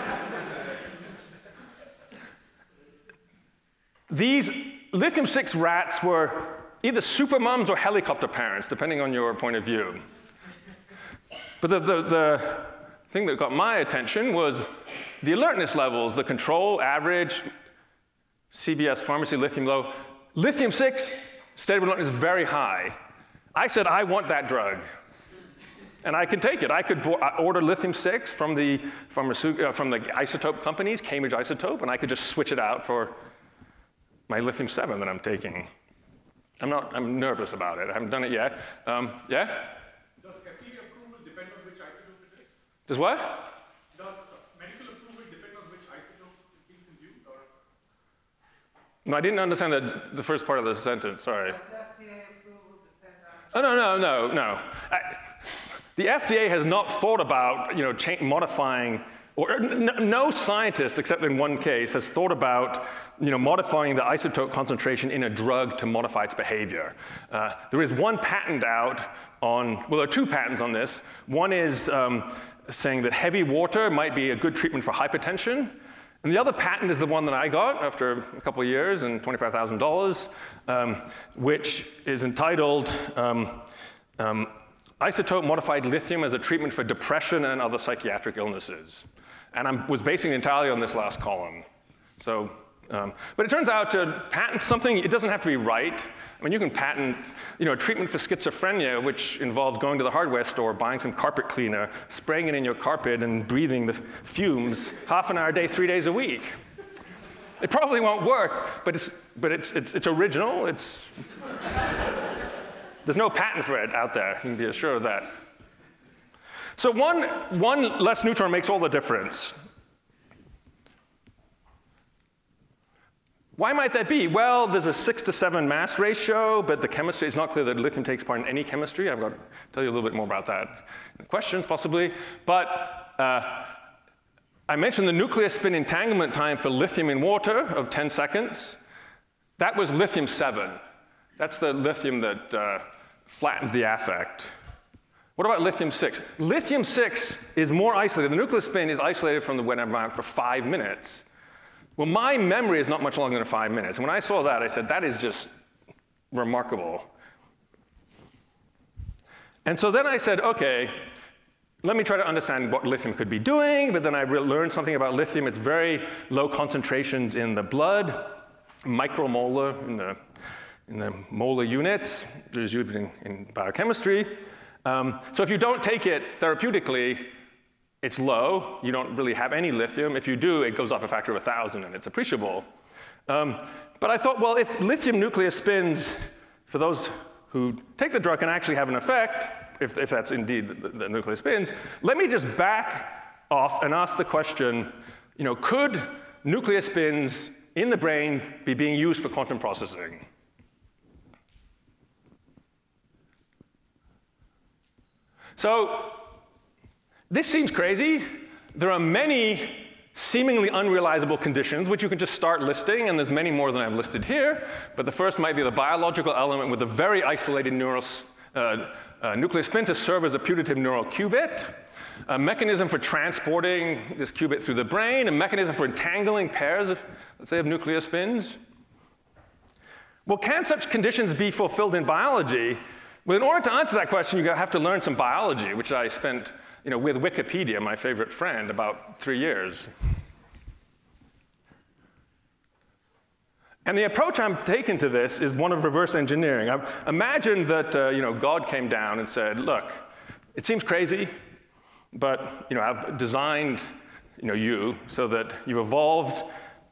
These lithium six rats were either super mums or helicopter parents, depending on your point of view. But the, the, the thing that got my attention was the alertness levels, the control, average, C V S pharmacy, lithium low. Lithium six, state of alertness very high. I said, I want that drug. And I could take it. I could order lithium six from the, uh, from the isotope companies, Cambridge Isotope, and I could just switch it out for my lithium seven that I'm taking. I'm not, I'm nervous about it. I haven't done it yet. Um, yeah? Does F D A approval depend on which isotope it is? Does what? Does medical approval depend on which isotope is being consumed? Or? No, I didn't understand the, the first part of the sentence, sorry. Does F D A approval depend on... Oh, no, no, no, no. I, the F D A has not thought about, you know, cha- modifying, or n- no scientist, except in one case, has thought about, you know, modifying the isotope concentration in a drug to modify its behavior. Uh, there is one patent out on, well, there are two patents on this. One is um, saying that heavy water might be a good treatment for hypertension. And the other patent is the one that I got after a couple of years and twenty-five thousand dollars, um, which is entitled um, um, Isotope Modified Lithium as a Treatment for Depression and Other Psychiatric Illnesses. And I was basing it entirely on this last column. So, um, but it turns out to patent something, it doesn't have to be right. I mean, you can patent, you know, a treatment for schizophrenia, which involves going to the hardware store, buying some carpet cleaner, spraying it in your carpet, and breathing the fumes half an hour a day, three days a week. It probably won't work, but it's, but it's, it's, it's original. It's, there's no patent for it out there, you can be assured of that. So one, one less neutron makes all the difference. Why might that be? Well, there's a six to seven mass ratio, but the chemistry, it's not clear that lithium takes part in any chemistry. I've got to tell you a little bit more about that in questions, possibly. But uh, I mentioned the nucleus spin entanglement time for lithium in water of ten seconds. That was lithium seven. That's the lithium that uh, flattens the affect. What about lithium six? Lithium six is more isolated. The nucleus spin is isolated from the wet environment for five minutes. Well, my memory is not much longer than five minutes. And when I saw that, I said, that is just remarkable. And so then I said, okay, let me try to understand what lithium could be doing. But then I learned something about lithium. It's very low concentrations in the blood, micromolar in the, in the molar units. There's used in, in biochemistry. Um, so if you don't take it therapeutically, it's low. You don't really have any lithium. If you do, it goes up a factor of a thousand, and it's appreciable. Um, but I thought, well, if lithium nucleus spins, for those who take the drug can actually have an effect, if, if that's indeed the, the nuclear spins. Let me just back off and ask the question, you know, could nuclear spins in the brain be being used for quantum processing? So this seems crazy. There are many seemingly unrealizable conditions, which you can just start listing, and there's many more than I've listed here. But the first might be the biological element with a very isolated neural, uh, uh, nuclear spin to serve as a putative neural qubit, a mechanism for transporting this qubit through the brain, a mechanism for entangling pairs of, let's say, of nuclear spins. Well, can such conditions be fulfilled in biology? Well, in order to answer that question, you have to learn some biology, which I spent you know, with Wikipedia, my favorite friend, about three years. And the approach I'm taking to this is one of reverse engineering. I, imagine that uh, you know, God came down and said, look, it seems crazy, but you know, I've designed you, know, you so that you've evolved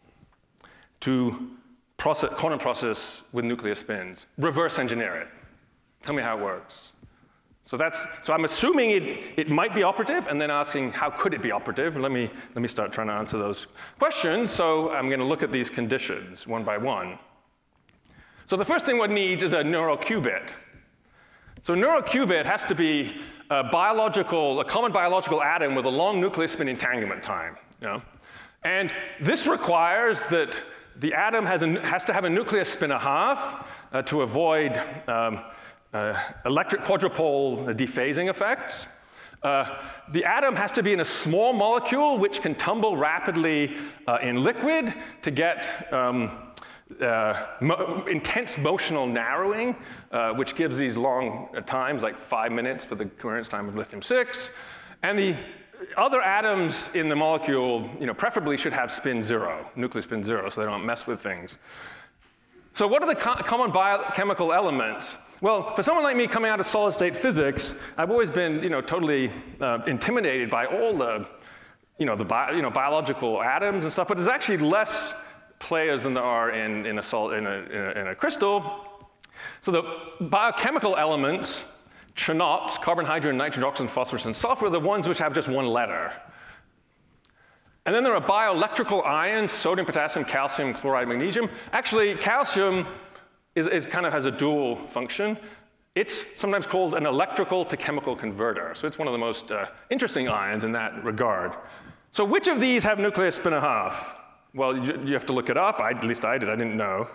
to process, quantum process with nuclear spins. Reverse engineer it. Tell me how it works. So that's, so I'm assuming it, it might be operative, and then asking how could it be operative. Let me, let me start trying to answer those questions. So I'm going to look at these conditions one by one. So the first thing one needs is a neural qubit. So a neural qubit has to be a biological, a common biological atom with a long nuclear spin entanglement time. You know? And this requires that the atom has, a, has to have a nuclear spin a half uh, to avoid um, Uh, electric quadrupole dephasing effects. Uh, the atom has to be in a small molecule which can tumble rapidly uh, in liquid to get um, uh, mo intense motional narrowing, uh, which gives these long uh, times, like five minutes for the coherence time of lithium six. And the other atoms in the molecule, you know, preferably should have spin zero, nuclear spin zero, so they don't mess with things. So what are the co common biochemical elements? Well, for someone like me coming out of solid-state physics, I've always been, you know, totally uh, intimidated by all the, you know, the bio, you know, biological atoms and stuff. But there's actually less players than there are in, in, a, sol in, a, in, a, in a crystal. So the biochemical elements, chnops, carbon, hydrogen, nitrogen, oxygen, phosphorus, and sulfur, are the ones which have just one letter. And then there are bioelectrical ions, sodium, potassium, calcium, chloride, magnesium. Actually, calcium Is, is kind of has a dual function. It's sometimes called an electrical to chemical converter. So it's one of the most uh, interesting ions in that regard. So which of these have nuclear spin a half? Well, you, you have to look it up. I, at least I did. I didn't know.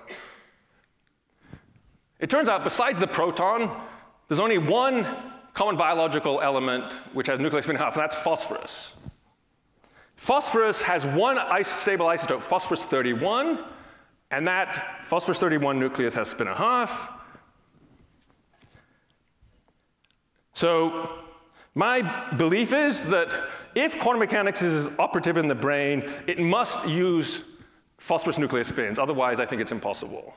It turns out besides the proton, there's only one common biological element which has nuclear spin a half, and that's phosphorus. Phosphorus has one is stable isotope, phosphorus thirty-one. And that phosphorus thirty-one nucleus has spin a half. So my belief is that if quantum mechanics is operative in the brain, it must use phosphorus nuclear spins. Otherwise, I think it's impossible.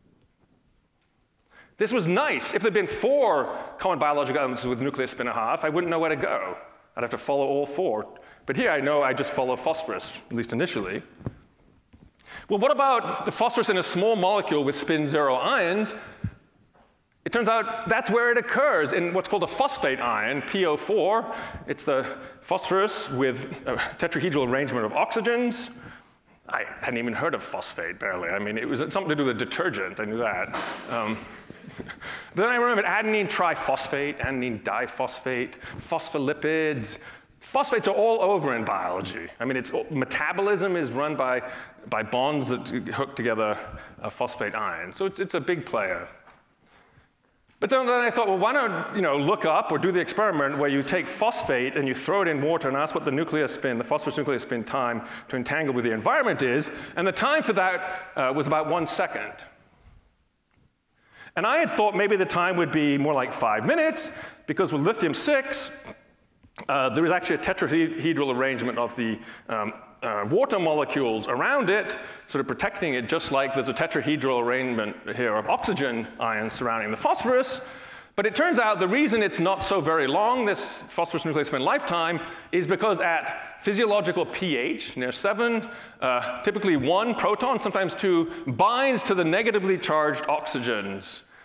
This was nice. If there'd been four common biological elements with nuclear spin a half, I wouldn't know where to go. I'd have to follow all four. But here I know I just follow phosphorus, at least initially. Well, what about the phosphorus in a small molecule with spin zero ions? It turns out that's where it occurs in what's called a phosphate ion, P O four. It's the phosphorus with a tetrahedral arrangement of oxygens. I hadn't even heard of phosphate, barely. I mean, it was something to do with detergent, I knew that. Um, then I remembered adenine triphosphate, adenine diphosphate, phospholipids. Phosphates are all over in biology. I mean, it's, metabolism is run by, by bonds that hook together a phosphate ion. So it's, it's a big player. But then I thought, well, why not you know, look up or do the experiment where you take phosphate and you throw it in water and ask what the nuclear spin, the phosphorus nuclear spin time to entangle with the environment is. And the time for that uh, was about one second. And I had thought maybe the time would be more like five minutes, because with lithium six, Uh, there is actually a tetrahedral arrangement of the um, uh, water molecules around it, sort of protecting it, just like there's a tetrahedral arrangement here of oxygen ions surrounding the phosphorus. But it turns out the reason it's not so very long, this phosphorus nuclear spin lifetime, is because at physiological pH, near seven, uh, typically one proton, sometimes two, binds to the negatively charged oxygens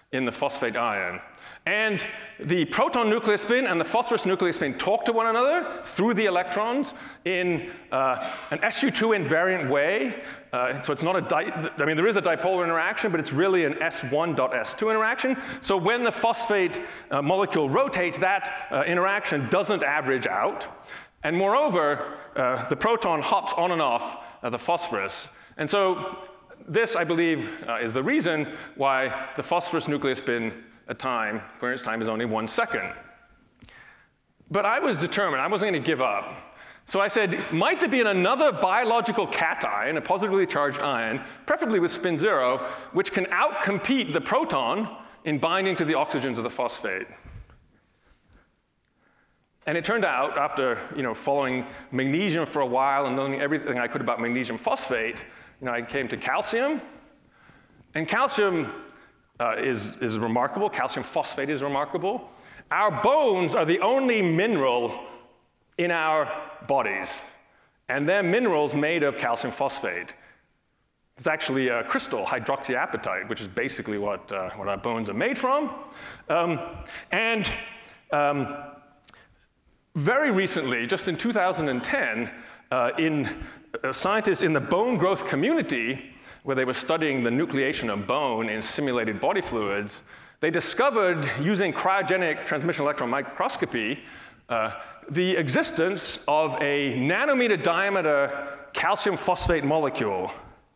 in the phosphate ion. And the proton nuclear spin and the phosphorus nuclear spin talk to one another through the electrons in uh, an S U two invariant way. Uh, so it's not a di I mean, there is a dipolar interaction, but it's really an S one dot S two interaction. So when the phosphate uh, molecule rotates, that uh, interaction doesn't average out. And moreover, uh, the proton hops on and off uh, the phosphorus. And so this, I believe, uh, is the reason why the phosphorus nuclear spin at time, coherence time, is only one second. But I was determined, I wasn't going to give up. So I said, might there be another biological cation, a positively charged ion, preferably with spin zero, which can outcompete the proton in binding to the oxygens of the phosphate? And it turned out, after you know, following magnesium for a while and learning everything I could about magnesium phosphate, you know, I came to calcium. And calcium uh, is, is remarkable. Calcium phosphate is remarkable. Our bones are the only mineral in our bodies. And they're minerals made of calcium phosphate. It's actually a crystal, hydroxyapatite, which is basically what, uh, what our bones are made from. Um, and um, very recently, just in two thousand ten, uh, in uh, scientists in the bone growth community, where they were studying the nucleation of bone in simulated body fluids, they discovered, using cryogenic transmission electron microscopy, uh, the existence of a nanometer diameter calcium phosphate molecule,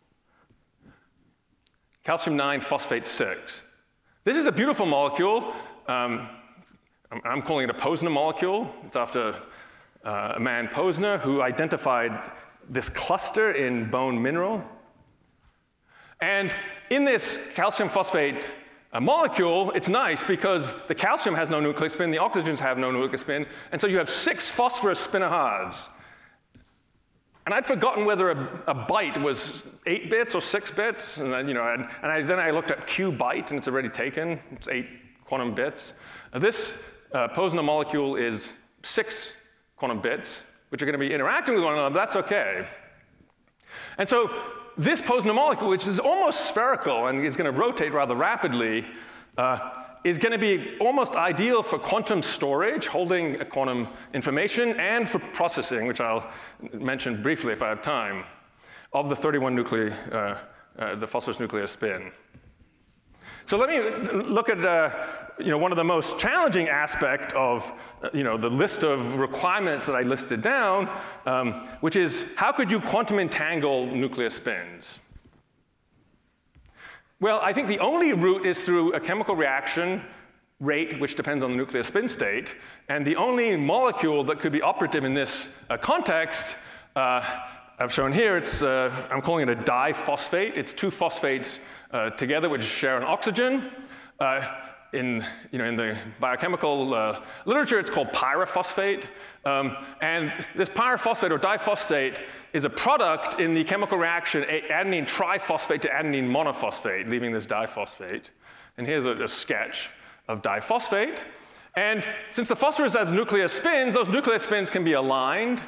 calcium nine phosphate six. This is a beautiful molecule. Um, I'm calling it a Posner molecule. It's after uh, a man, Posner, who identified this cluster in bone mineral. And in this calcium phosphate uh, molecule, it's nice because the calcium has no nuclear spin, the oxygens have no nuclear spin, and so you have six phosphorus spinor halves. And I'd forgotten whether a, a byte was eight bits or six bits, and then, you know, and, and I, then I looked up Q byte, and it's already taken. It's eight quantum bits. Uh, this uh, Posner molecule is six quantum bits, which are going to be interacting with one another, but that's okay. And so this Posner molecule, which is almost spherical and is going to rotate rather rapidly, uh, is going to be almost ideal for quantum storage, holding quantum information, and for processing, which I'll mention briefly if I have time, of the thirty-one nuclei, uh, uh, the phosphorus nuclear spin. So let me look at uh, you know, one of the most challenging aspects of uh, you know, the list of requirements that I listed down, um, which is how could you quantum entangle nuclear spins? Well, I think the only route is through a chemical reaction rate, which depends on the nuclear spin state, and the only molecule that could be operative in this uh, context, uh, I've shown here, it's, uh, I'm calling it a diphosphate. It's two phosphates uh, together which share an oxygen. Uh, in, you know, in the biochemical uh, literature, it's called pyrophosphate. Um, and this pyrophosphate or diphosphate is a product in the chemical reaction adenine triphosphate to adenine monophosphate, leaving this diphosphate. And here's a, a sketch of diphosphate. And since the phosphorus has nuclear spins, those nuclear spins can be aligned.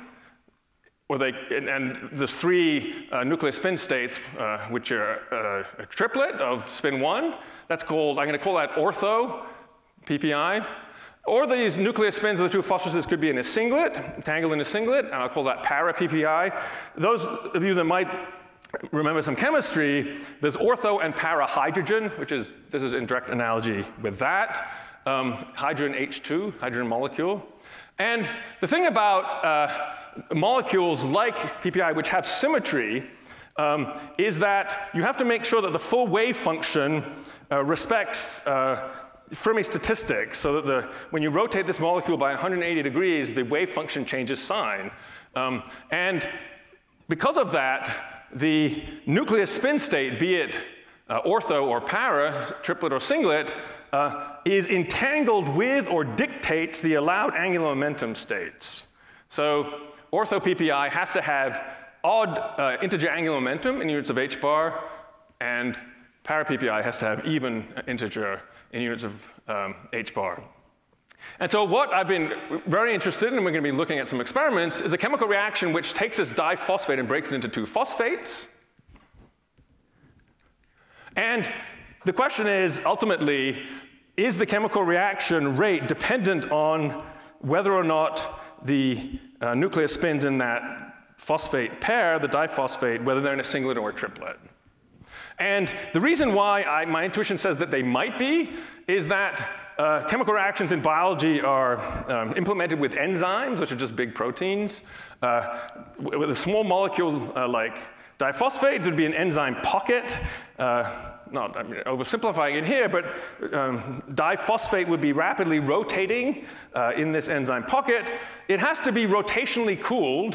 Or they, and, and there's three uh, nuclear spin states, uh, which are uh, a triplet of spin one. That's called, I'm going to call that ortho P P I. Or these nuclear spins of the two phosphoruses could be in a singlet, entangled in a singlet, and I'll call that para P P I. Those of you that might remember some chemistry, there's ortho and para hydrogen, which is, this is in direct analogy with that. Um, hydrogen H two, hydrogen molecule. And the thing about uh, molecules like P P I, which have symmetry, um, is that you have to make sure that the full wave function uh, respects uh, Fermi statistics, so that the, when you rotate this molecule by one hundred eighty degrees, the wave function changes sign. Um, and because of that, the nuclear spin state, be it uh, ortho or para, triplet or singlet, uh, is entangled with or dictates the allowed angular momentum states. So ortho P P I has to have odd uh, integer angular momentum in units of h bar, and para P P I has to have even integer in units of um, h bar. And so what I've been very interested in, and we're going to be looking at some experiments, is a chemical reaction which takes this diphosphate and breaks it into two phosphates. And the question is, ultimately, is the chemical reaction rate dependent on whether or not the uh, nuclear spins in that phosphate pair, the diphosphate, whether they're in a singlet or a triplet? And the reason why I, my intuition says that they might be is that uh, chemical reactions in biology are um, implemented with enzymes, which are just big proteins. Uh, with a small molecule uh, like diphosphate, there'd be an enzyme pocket. Uh, not I mean, oversimplifying it here, but um, diphosphate would be rapidly rotating uh, in this enzyme pocket. It has to be rotationally cooled,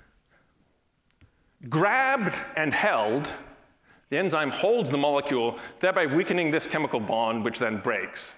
grabbed and held. The enzyme holds the molecule, thereby weakening this chemical bond, which then breaks.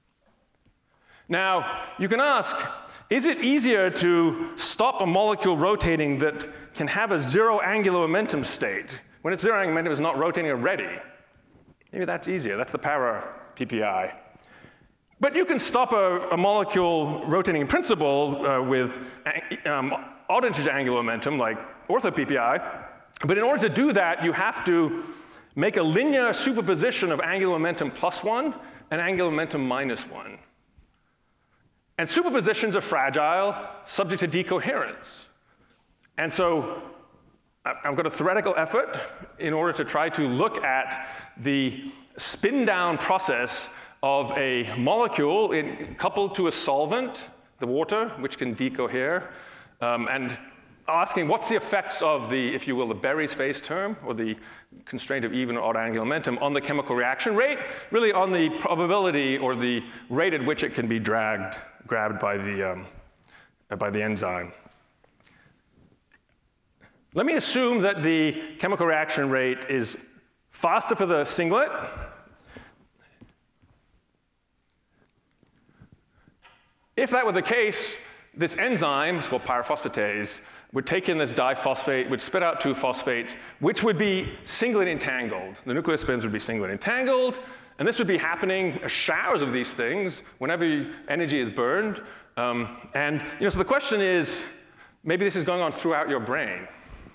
Now, you can ask, is it easier to stop a molecule rotating that can have a zero angular momentum state when its zero angular momentum is not rotating already? Maybe that's easier. That's the para P P I. But you can stop a, a molecule rotating in principle uh, with um, odd integer angular momentum, like ortho P P I. But in order to do that, you have to make a linear superposition of angular momentum plus one and angular momentum minus one. And superpositions are fragile, subject to decoherence. And so I've got a theoretical effort in order to try to look at the spin down process of a molecule in, coupled to a solvent, the water, which can decohere, um, and asking what's the effects of the, if you will, the Berry's phase term, or the constraint of even or odd angular momentum on the chemical reaction rate, really on the probability or the rate at which it can be dragged, grabbed by the, um, by the enzyme. Let me assume that the chemical reaction rate is faster for the singlet. If that were the case, this enzyme, it's called pyrophosphatase, would take in this diphosphate, would spit out two phosphates, which would be singlet entangled. The nuclear spins would be singlet entangled, and this would be happening, showers of these things, whenever energy is burned. Um, and you know, so the question is, maybe this is going on throughout your brain.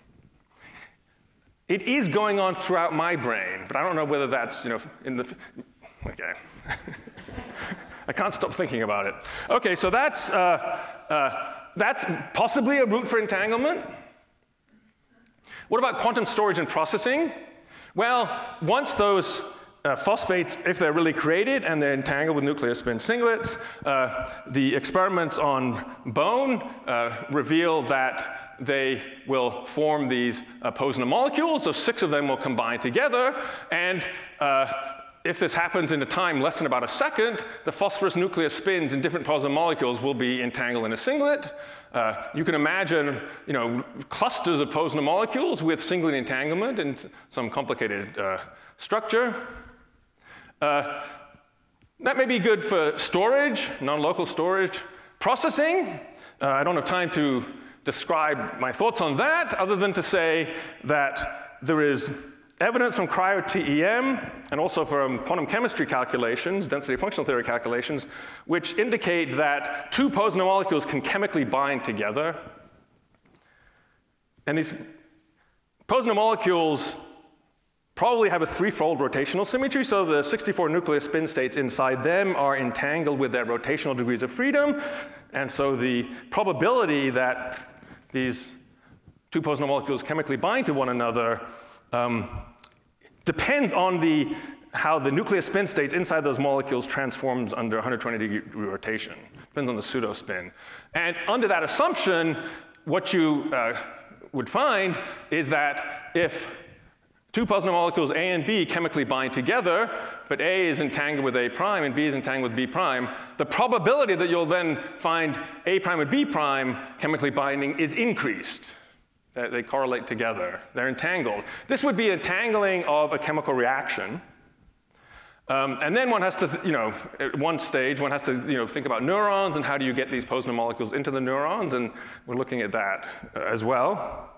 It is going on throughout my brain, but I don't know whether that's, you know, in the, okay. I can't stop thinking about it. Okay, so that's, uh, uh, that's possibly a route for entanglement. What about quantum storage and processing? Well, once those uh, phosphates, if they're really created and they're entangled with nuclear spin singlets, uh, the experiments on bone uh, reveal that they will form these uh, Posner molecules, so six of them will combine together, and uh, if this happens in a time less than about a second, the phosphorus nuclear spins in different Posner molecules will be entangled in a singlet. Uh, you can imagine, you know, clusters of Posner molecules with singlet entanglement in some complicated uh, structure. Uh, that may be good for storage, non-local storage. Processing, uh, I don't have time to describe my thoughts on that, other than to say that there is evidence from cryo-T E M and also from quantum chemistry calculations, density functional theory calculations, which indicate that two Posner molecules can chemically bind together. And these Posner molecules probably have a threefold rotational symmetry, so the sixty-four nuclear spin states inside them are entangled with their rotational degrees of freedom, and so the probability that these two Posner molecules chemically bind to one another um, depends on the, how the nuclear spin states inside those molecules transforms under one hundred twenty degree rotation. Depends on the pseudo spin. And under that assumption, what you uh, would find is that if two Posner molecules A and B chemically bind together, but A is entangled with A prime and B is entangled with B prime, the probability that you'll then find A prime and B prime chemically binding is increased. They correlate together. They're entangled. This would be entangling of a chemical reaction. Um, and then one has to, you know, at one stage, one has to, you know, think about neurons and how do you get these Posner molecules into the neurons, and we're looking at that uh, as well.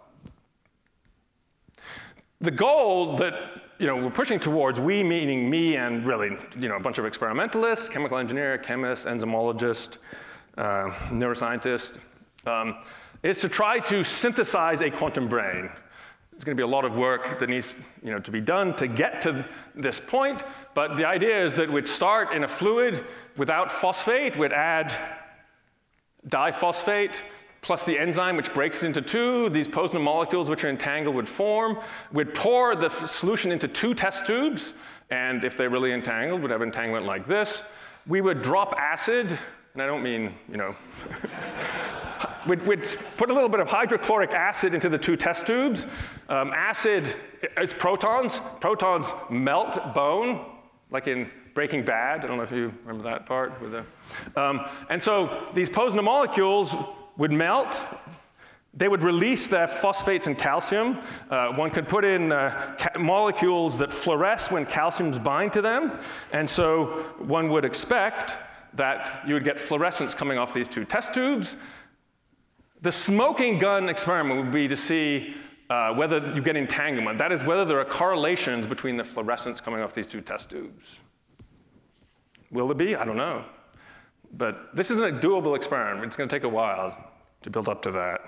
The goal that, you know, we're pushing towards, we meaning me and really, you know, a bunch of experimentalists, chemical engineer, chemist, enzymologist, uh, neuroscientist, um, is to try to synthesize a quantum brain. there's going to be a lot of work that needs you know, to be done to get to this point, but the idea is that we'd start in a fluid without phosphate, we'd add diphosphate, plus the enzyme which breaks it into two. These Posner molecules which are entangled would form. We'd pour the solution into two test tubes, and if they're really entangled, we'd have entanglement like this. We would drop acid, and I don't mean, you know, we'd, we'd put a little bit of hydrochloric acid into the two test tubes. Um, acid is protons. Protons melt bone, like in Breaking Bad. I don't know if you remember that part. With the, um, and so these Posner molecules would melt. They would release their phosphates and calcium. Uh, one could put in uh, molecules that fluoresce when calciums bind to them. And so one would expect that you would get fluorescence coming off these two test tubes. The smoking gun experiment would be to see uh, whether you get entanglement. That is, whether there are correlations between the fluorescence coming off these two test tubes. Will there be? I don't know. But this isn't a doable experiment. It's going to take a while to build up to that.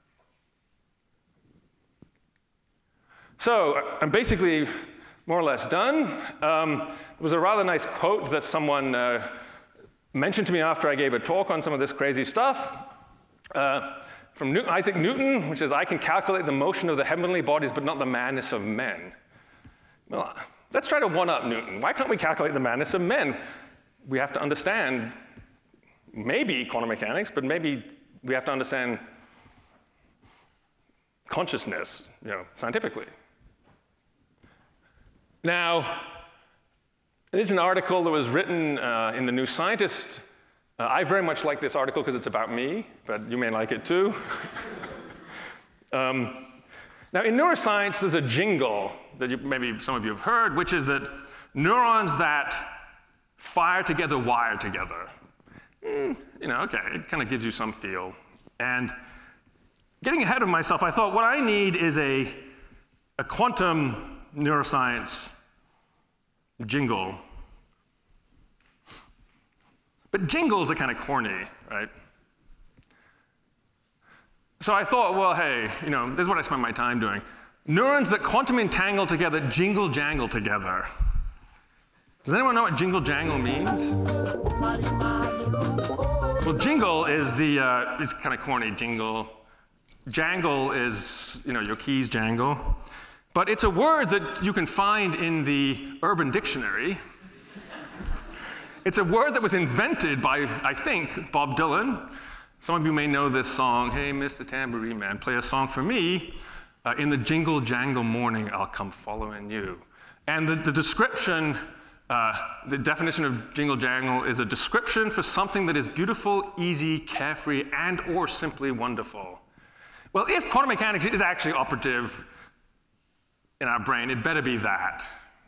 So I'm basically more or less done. Um, there was a rather nice quote that someone uh, mentioned to me after I gave a talk on some of this crazy stuff. Uh, from New Isaac Newton, which is, I can calculate the motion of the heavenly bodies, but not the madness of men. Well, let's try to one-up Newton. Why can't we calculate the madness of men? We have to understand maybe quantum mechanics, but maybe we have to understand consciousness, you know, scientifically. Now, there's an article that was written uh, in the New Scientist. Uh, I very much like this article because it's about me, but you may like it too. um, now, in neuroscience, there's a jingle that you, maybe some of you have heard, which is that neurons that fire together wire together. Mm, you know, okay, it kind of gives you some feel. And getting ahead of myself, I thought what I need is a, a quantum neuroscience jingle. But jingles are kind of corny, right? So I thought, well, hey, you know, this is what I spend my time doing. Neurons that quantum entangle together jingle jangle together. Does anyone know what jingle jangle means? Well, jingle is the, uh, it's kind of corny, jingle. Jangle is, you know, your keys jangle. But it's a word that you can find in the Urban Dictionary. It's a word that was invented by, I think, Bob Dylan. Some of you may know this song, "Hey, Mister Tambourine Man, play a song for me. Uh, in the jingle jangle morning, I'll come following you." And the, the description, uh, the definition of jingle jangle is a description for something that is beautiful, easy, carefree, and or simply wonderful. Well, if quantum mechanics is actually operative in our brain, it better be that.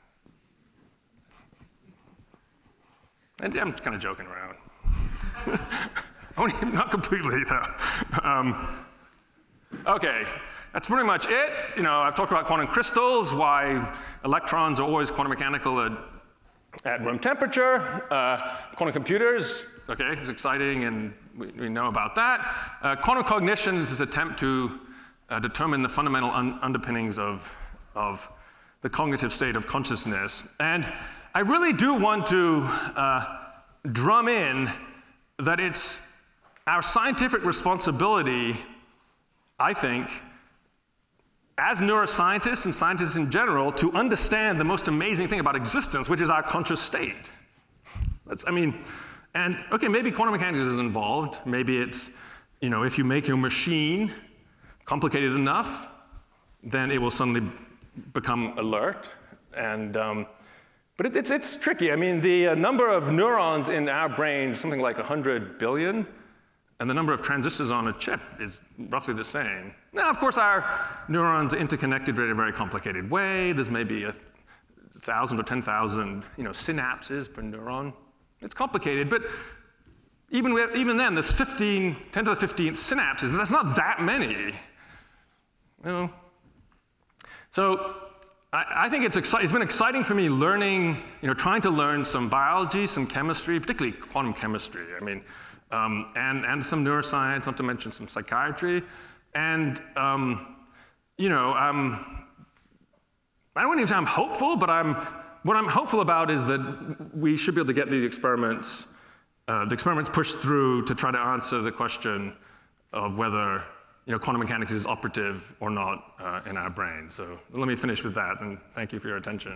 And I'm kind of joking around. Only not completely, though. Um, okay, that's pretty much it. You know, I've talked about quantum crystals, why electrons are always quantum mechanical at, at room temperature. Uh, quantum computers, okay, it's exciting, and we, we know about that. Uh, quantum cognition is this attempt to uh, determine the fundamental un underpinnings of, of the cognitive state of consciousness. And I really do want to uh, drum in that it's our scientific responsibility, I think, as neuroscientists and scientists in general, to understand the most amazing thing about existence, which is our conscious state. That's, I mean, and okay, maybe quantum mechanics is involved. Maybe it's, you know, if you make your machine complicated enough, then it will suddenly become alert. And, um, but it, it's, it's tricky. I mean, the uh, number of neurons in our brain is something like one hundred billion, and the number of transistors on a chip is roughly the same. Now, of course, our neurons are interconnected in a very complicated way. There's maybe a thousand or ten thousand, you know, synapses per neuron. It's complicated, but even, with, even then, there's fifteen, ten to the fifteenth synapses, and that's not that many. You know? So I, I think it's, exci it's been exciting for me learning, you know, trying to learn some biology, some chemistry, particularly quantum chemistry. I mean, um, and, and some neuroscience, not to mention some psychiatry. And, um, you know, um, I don't even say I'm hopeful, but I'm, what I'm hopeful about is that we should be able to get these experiments, uh, the experiments pushed through to try to answer the question of whether you know, quantum mechanics is operative or not uh, in our brain. So let me finish with that, and thank you for your attention.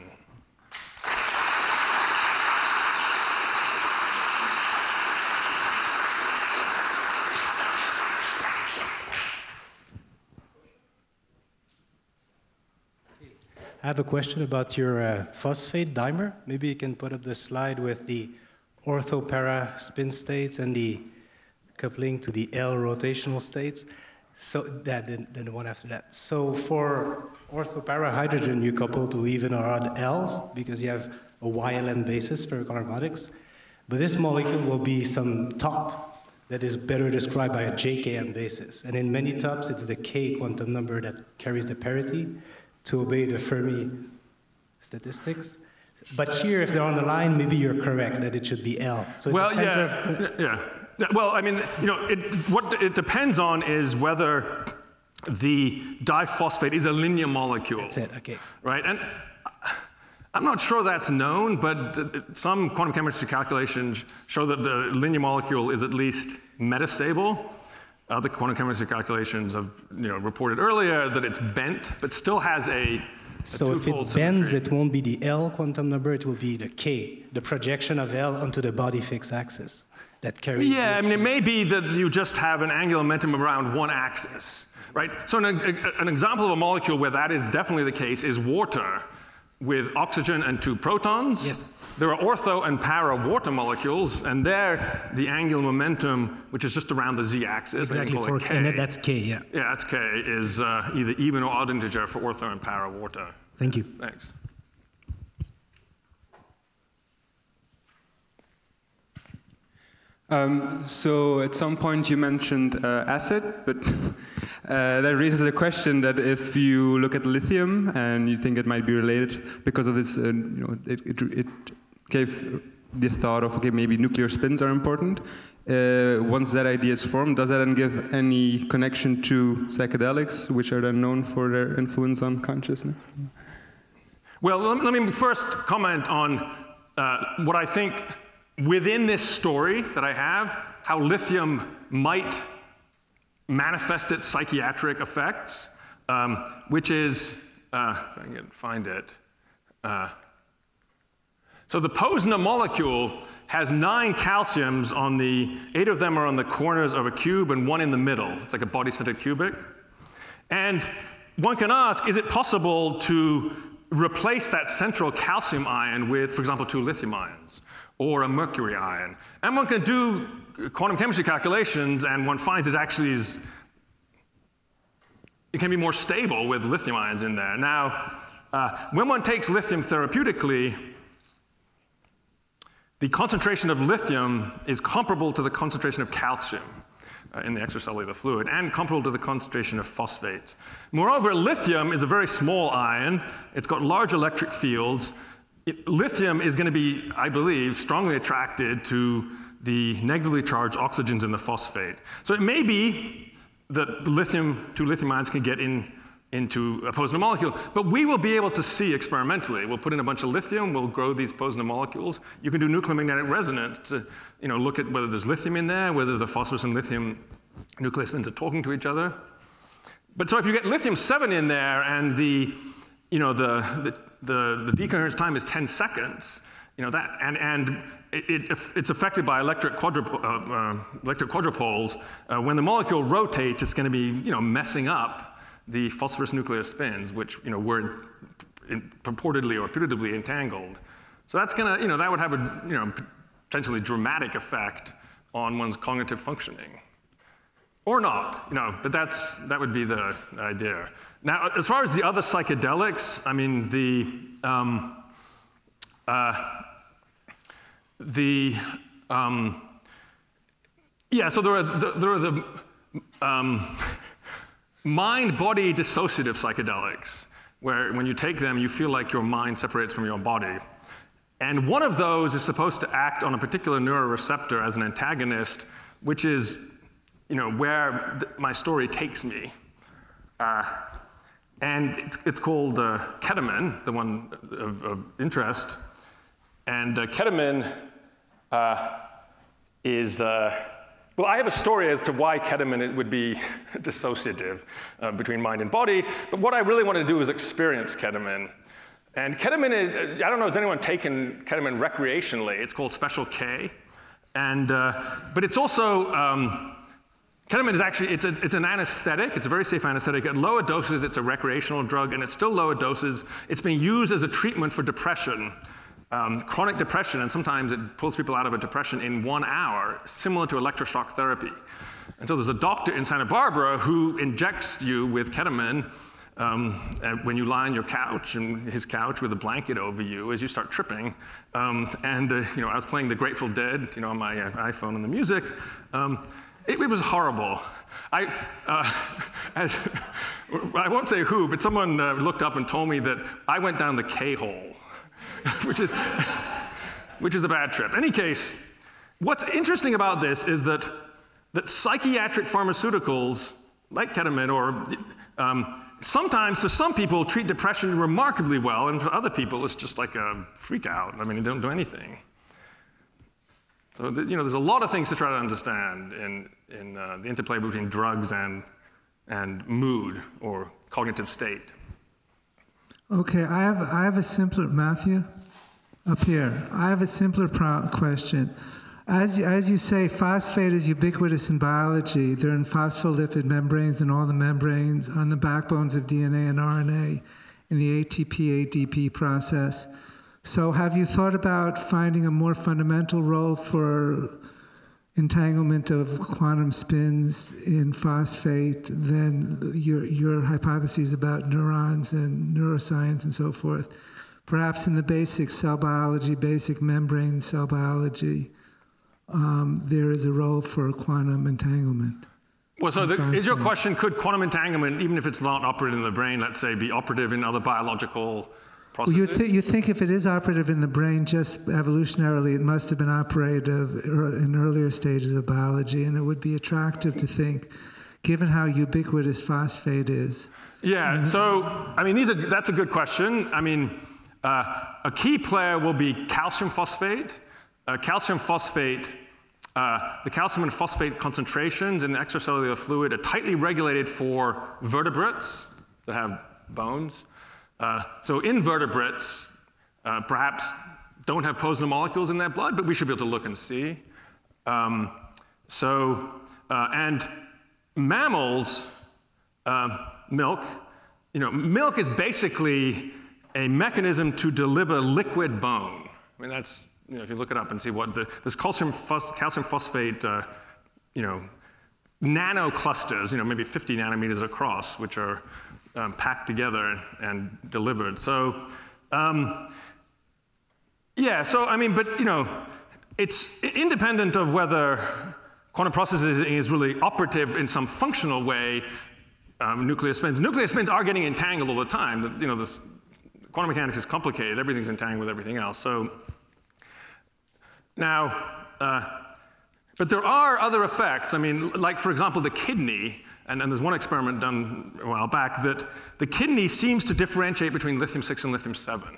I have a question about your uh, phosphate dimer. Maybe you can put up the slide with the ortho-para spin states and the coupling to the L rotational states. So that, then, then the one after that. So for ortho-para hydrogen, you couple to even or odd L's because you have a Y L N basis for harmonics. But this molecule will be some top that is better described by a J K M basis. And in many tops, it's the K quantum number that carries the parity to obey the Fermi statistics. But here, if they're on the line, maybe you're correct that it should be L. So well, the center yeah, of, yeah. Well, I mean, you know, it, what it depends on is whether the diphosphate is a linear molecule. That's it, okay. Right, and I'm not sure that's known, but some quantum chemistry calculations show that the linear molecule is at least metastable. Other quantum chemistry calculations have, you know, reported earlier that it's bent, but still has a, a So if it twofold bends, symmetry. it won't be the L quantum number, it will be the K, the projection of L onto the body fixed axis that carries. Yeah, the I mean, it may be that you just have an angular momentum around one axis, right? So an, an example of a molecule where that is definitely the case is water with oxygen and two protons. Yes. There are ortho and para water molecules, and there the angular momentum, which is just around the z-axis, Exactly, for, K. and that's K, yeah. Yeah, that's K, is uh, either even or odd integer for ortho and para water. Thank you. Thanks. Um, so at some point you mentioned uh, acid, but uh, that raises the question that if you look at lithium and you think it might be related because of this, uh, you know, it, it, it gave the thought of, okay, maybe nuclear spins are important. Uh, once that idea is formed, does that then give any connection to psychedelics, which are then known for their influence on consciousness? Well, let, let me first comment on uh, what I think within this story that I have, how lithium might manifest its psychiatric effects, um, which is, uh, if I can find it. Uh, so the Posner molecule has nine calciums on the, eight of them are on the corners of a cube and one in the middle. It's like a body-centered cubic. And one can ask, is it possible to replace that central calcium ion with, for example, two lithium ions? Or a mercury ion. And one can do quantum chemistry calculations, and one finds it actually is, it can be more stable with lithium ions in there. Now, uh, when one takes lithium therapeutically, the concentration of lithium is comparable to the concentration of calcium uh, in the extracellular fluid, and comparable to the concentration of phosphates. Moreover, lithium is a very small ion. It's got large electric fields. It, lithium is going to be, I believe, strongly attracted to the negatively charged oxygens in the phosphate. So it may be that lithium, two lithium ions can get in, into a Posner molecule, but we will be able to see experimentally. We'll put in a bunch of lithium, we'll grow these Posner molecules. You can do nuclear magnetic resonance to, you know, look at whether there's lithium in there, whether the phosphorus and lithium nuclear spins are talking to each other. But so if you get lithium seven in there and the, you know, the, the The, the decoherence time is ten seconds, you know, that, and, and it, it, it's affected by electric, quadrup, uh, uh, electric quadrupoles. Uh, when the molecule rotates, it's going to be, you know, messing up the phosphorus nuclear spins, which, you know, were in, purportedly or putatively entangled. So that's going to, you know, that would have a, you know, potentially dramatic effect on one's cognitive functioning. Or not, you know, but that's, that would be the idea. Now, as far as the other psychedelics, I mean, the, um, uh, the, um, yeah, so there are the, there are the um, mind-body dissociative psychedelics, where when you take them, you feel like your mind separates from your body. And one of those is supposed to act on a particular neuroreceptor as an antagonist, which is, you know, where th my story takes me. Uh, And it's, it's called uh, ketamine, the one of, of interest. And uh, ketamine uh, is, uh, well, I have a story as to why ketamine would be dissociative uh, between mind and body, but what I really want to do is experience ketamine. And ketamine, is, I don't know, has anyone taken ketamine recreationally? It's called Special K. And, uh, but it's also, um, ketamine is actually, it's, a, it's an anesthetic. It's a very safe anesthetic. At lower doses, it's a recreational drug, and at still lower doses, it's being used as a treatment for depression, um, chronic depression, and sometimes it pulls people out of a depression in one hour, similar to electroshock therapy. And so there's a doctor in Santa Barbara who injects you with ketamine Um, when you lie on your couch, and his couch with a blanket over you as you start tripping. Um, and, uh, you know, I was playing the Grateful Dead, you know, on my uh, iPhone and the music. Um, it, it was horrible. I, uh, as, I won't say who, but someone uh, looked up and told me that I went down the K-hole, which is, which is a bad trip. In any case, what's interesting about this is that, that psychiatric pharmaceuticals, like ketamine, or um, sometimes, for some people, treat depression remarkably well, and for other people, it's just like a freak out. I mean, you don't do anything. So, you know, there's a lot of things to try to understand in, in uh, the interplay between drugs and, and mood or cognitive state. Okay, I have, I have a simpler, Matthew, up here. I have a simpler pro question. As, as you say, phosphate is ubiquitous in biology. They're in phospholipid membranes and all the membranes on the backbones of D N A and R N A in the A T P A D P process. So have you thought about finding a more fundamental role for entanglement of quantum spins in phosphate than your, your hypotheses about neurons and neuroscience and so forth? Perhaps in the basic cell biology, basic membrane cell biology, Um, there is a role for quantum entanglement. Well, so the, is your question, could quantum entanglement, even if it's not operative in the brain, let's say, be operative in other biological processes? Well, you, th you think if it is operative in the brain, just evolutionarily, it must have been operative in earlier stages of biology, and it would be attractive to think, given how ubiquitous phosphate is. Yeah, so, I mean, these are, that's a good question. I mean, uh, a key player will be calcium phosphate. Uh, calcium phosphate, uh, the calcium and phosphate concentrations in the extracellular fluid are tightly regulated for vertebrates that have bones. Uh, so invertebrates uh, perhaps don't have Posner molecules in their blood, but we should be able to look and see. Um, so, uh, and mammals, uh, milk, you know, milk is basically a mechanism to deliver liquid bone. I mean, that's, you know, if you look it up and see what the, this calcium, phos, calcium phosphate, uh, you know, nano clusters, you know, maybe fifty nanometers across, which are um, packed together and delivered. So, um, yeah, so, I mean, but, you know, it's independent of whether quantum processing is really operative in some functional way, um, nuclear spins. Nuclear spins are getting entangled all the time. You know, this, quantum mechanics is complicated. Everything's entangled with everything else. So, now, uh, but there are other effects. I mean, like, for example, the kidney, and, and there's one experiment done a while back that the kidney seems to differentiate between lithium six and lithium seven.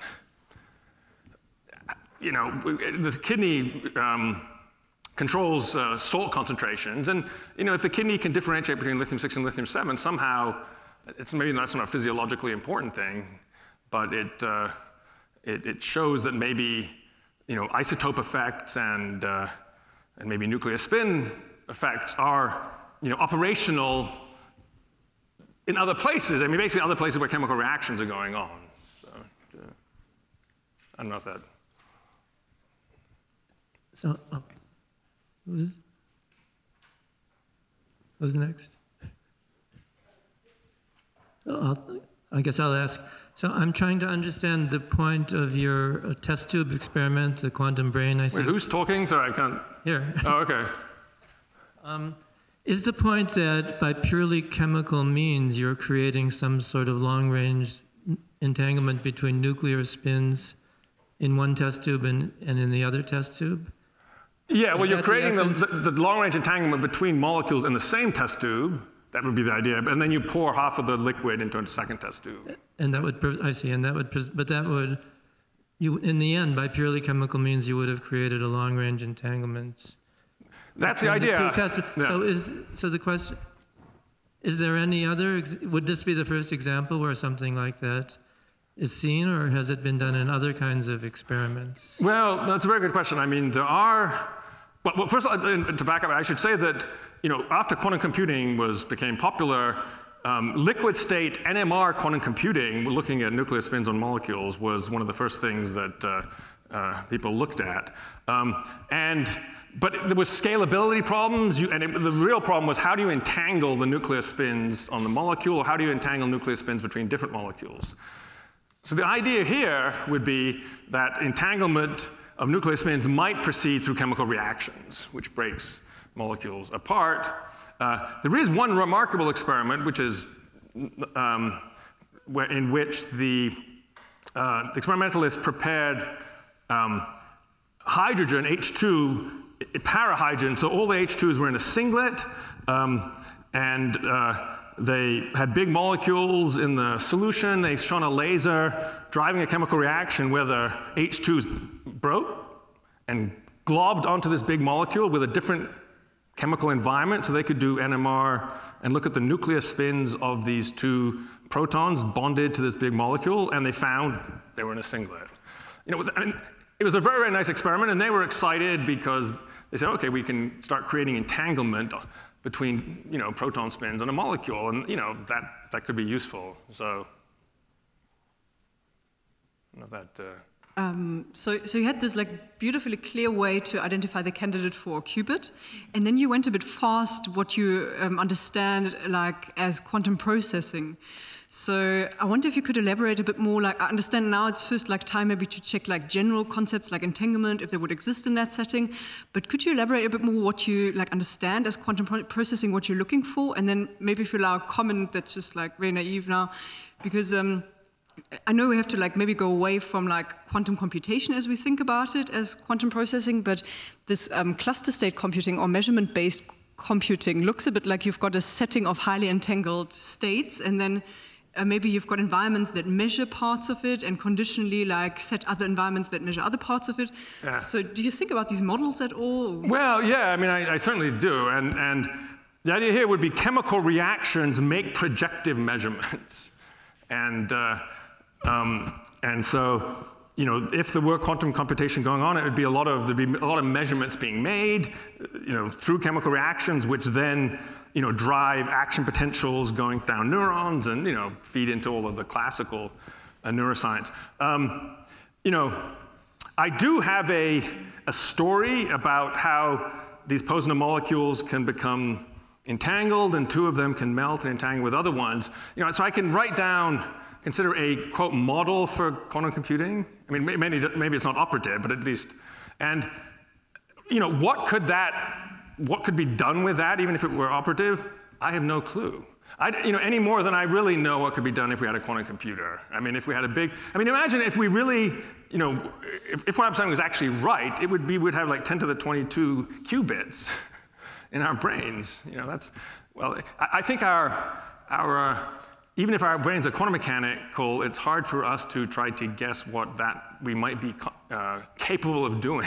You know, the kidney um, controls uh, salt concentrations, and, you know, if the kidney can differentiate between lithium six and lithium seven, somehow, it's maybe that's not a physiologically important thing, but it, uh, it, it shows that maybe, you know, isotope effects and, uh, and maybe nuclear spin effects are, you know, operational in other places. I mean, basically other places where chemical reactions are going on. So, uh, I don't know if that. So, oh, who's, who's next? I'll, I guess I'll ask. So I'm trying to understand the point of your uh, test tube experiment, the quantum brain, I think. Wait, who's talking? Sorry, I can't. Here. Oh, okay. um, is the point that by purely chemical means you're creating some sort of long-range entanglement between nuclear spins in one test tube and, and in the other test tube? Yeah, well, Is you're that creating the the, essence? the, the long-range entanglement between molecules in the same test tube, That would be the idea. And then you pour half of the liquid into a second test tube. And that would, I see, and that would, but that would, you, in the end, by purely chemical means, you would have created a long-range entanglement. That's the idea. The two tests. Yeah. So is, so the question, is there any other, would this be the first example where something like that is seen, or has it been done in other kinds of experiments? Well, that's a very good question. I mean, there are, well, well first of all, to back up, I should say that, you know, after quantum computing was, became popular, um, liquid state N M R quantum computing, looking at nuclear spins on molecules, was one of the first things that uh, uh, people looked at. Um, and, but there was scalability problems, you, and it, the real problem was how do you entangle the nuclear spins on the molecule, or how do you entangle nuclear spins between different molecules? So the idea here would be that entanglement of nuclear spins might proceed through chemical reactions, which breaks molecules apart. Uh, there is one remarkable experiment, which is um, where, in which the, uh, the experimentalists prepared um, hydrogen, H two, parahydrogen, so all the H twos were in a singlet, um, and uh, they had big molecules in the solution. They shone a laser driving a chemical reaction where the H twos broke and globbed onto this big molecule with a different chemical environment, so they could do N M R and look at the nuclear spins of these two protons bonded to this big molecule, and they found they were in a singlet. You know, I mean, it was a very, very nice experiment, and they were excited because they said, okay, we can start creating entanglement between, you know, proton spins on a molecule, and, you know, that, that could be useful. So, I don't know if that, uh, Um, so, so you had this like beautifully clear way to identify the candidate for a qubit, and then you went a bit fast what you um, understand like as quantum processing. So I wonder if you could elaborate a bit more. Like I understand now it's first like time maybe to check like general concepts like entanglement if they would exist in that setting. But could you elaborate a bit more what you like understand as quantum pro processing, what you're looking for, and then maybe if you allow a comment that's just like very naive now, because. Um, I know we have to like maybe go away from like quantum computation as we think about it as quantum processing, but this um, cluster state computing or measurement-based computing looks a bit like you've got a setting of highly entangled states, and then uh, maybe you've got environments that measure parts of it and conditionally like set other environments that measure other parts of it. Yeah. So do you think about these models at all? Well, yeah, I mean, I, I certainly do, and, and the idea here would be chemical reactions make projective measurements. And uh, Um, and so, you know, if there were quantum computation going on, it would be a lot of, there'd be a lot of measurements being made, you know, through chemical reactions, which then, you know, drive action potentials going down neurons and, you know, feed into all of the classical uh, neuroscience. Um, you know, I do have a, a story about how these Posner molecules can become entangled, and two of them can melt and entangle with other ones. You know, so I can write down, consider a, quote, model for quantum computing. I mean, maybe, maybe it's not operative, but at least. And, you know, what could that, what could be done with that, even if it were operative? I have no clue. I, you know, any more than I really know what could be done if we had a quantum computer. I mean, if we had a big, I mean, imagine if we really, you know, if, if what I'm saying was actually right, it would be, we'd have like ten to the twenty-two qubits in our brains. You know, that's, well, I, I think our, our, uh, even if our brains are quantum mechanical, it's hard for us to try to guess what that we might be uh, capable of doing.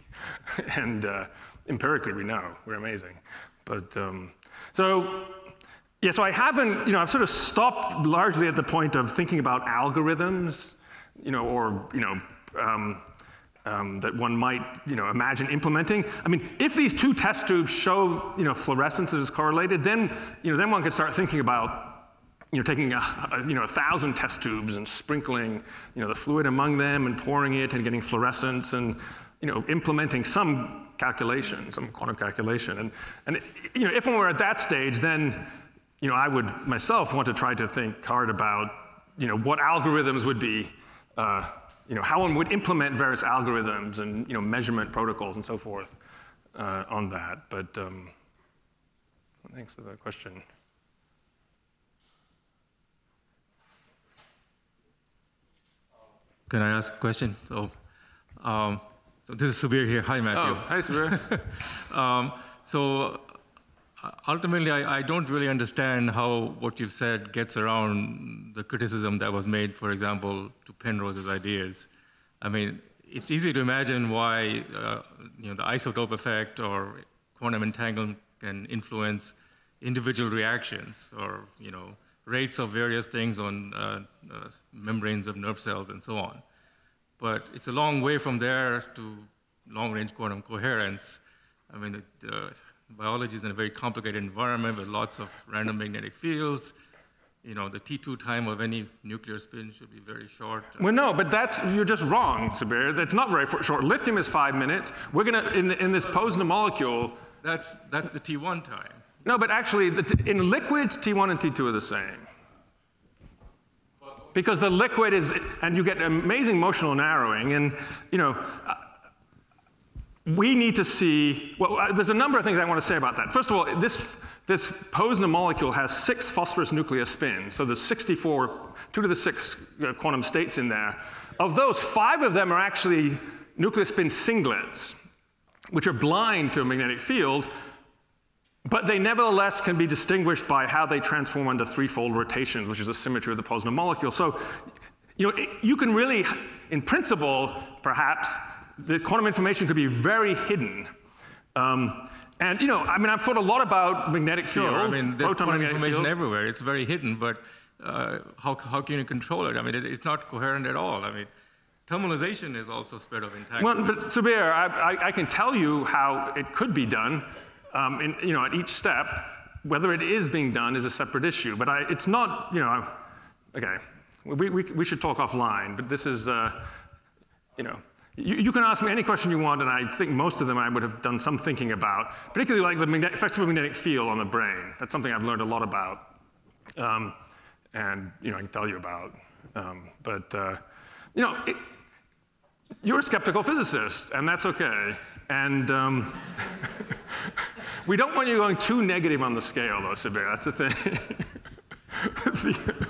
And uh, empirically, we know we're amazing. But um, so, yeah, so I haven't, you know, I've sort of stopped largely at the point of thinking about algorithms, you know, or, you know, um, um, that one might, you know, imagine implementing. I mean, if these two test tubes show, you know, fluorescence is correlated, then, you know, then one could start thinking about, you know, taking a, a, you know, a thousand test tubes and sprinkling, you know, the fluid among them and pouring it and getting fluorescence and, you know, implementing some calculation, some quantum calculation. And, and you know, if one were at that stage, then, you know, I would myself want to try to think hard about, you know, what algorithms would be, uh, you know, how one would implement various algorithms and, you know, measurement protocols and so forth uh, on that. But um, thanks for the question. Can I ask a question? So, um, so this is Subir here. Hi, Matthew. Oh, hi, Subir. um, so ultimately, I, I don't really understand how what you've said gets around the criticism that was made, for example, to Penrose's ideas. I mean, it's easy to imagine why uh, you know, the isotope effect or quantum entanglement can influence individual reactions or you know, rates of various things on uh, uh, membranes of nerve cells and so on. But it's a long way from there to long-range quantum coherence. I mean, it, uh, biology is in a very complicated environment with lots of random magnetic fields. You know, the T two time of any nuclear spin should be very short. Well, no, but that's, you're just wrong, Sabir. That's not very short. Lithium is five minutes. We're going to, in, in this Posner molecule. That's, that's the T one time. No, but actually, the, in liquids, T one and T two are the same. Because the liquid is, and you get amazing motional narrowing, and, you know, uh, we need to see, well, uh, there's a number of things I want to say about that. First of all, this, this Posner molecule has six phosphorus nuclear spins, so there's sixty-four, two to the six uh, quantum states in there. Of those, five of them are actually nuclear spin singlets, which are blind to a magnetic field, but they nevertheless can be distinguished by how they transform under threefold rotations, which is a symmetry of the Posner molecule. So, you know, it, you can really, in principle, perhaps, the quantum information could be very hidden. Um, and, you know, I mean, I've thought a lot about magnetic sure, fields. I mean, there's quantum information field. everywhere. It's very hidden, but uh, how, how can you control it? I mean, it, it's not coherent at all. I mean, thermalization is also spread of entanglement. Well, but Sabir, I, I, I can tell you how it could be done. Um, in, you know, at each step, whether it is being done is a separate issue. But I, it's not, you know, okay, we, we, we should talk offline, but this is, uh, you know, you, you can ask me any question you want, and I think most of them I would have done some thinking about, particularly like the magnetic, effects of a magnetic field on the brain. That's something I've learned a lot about, um, and, you know, I can tell you about. Um, but, uh, you know, it, you're a skeptical physicist, and that's okay. And um, we don't want you going too negative on the scale, though, Sabir. That's the thing.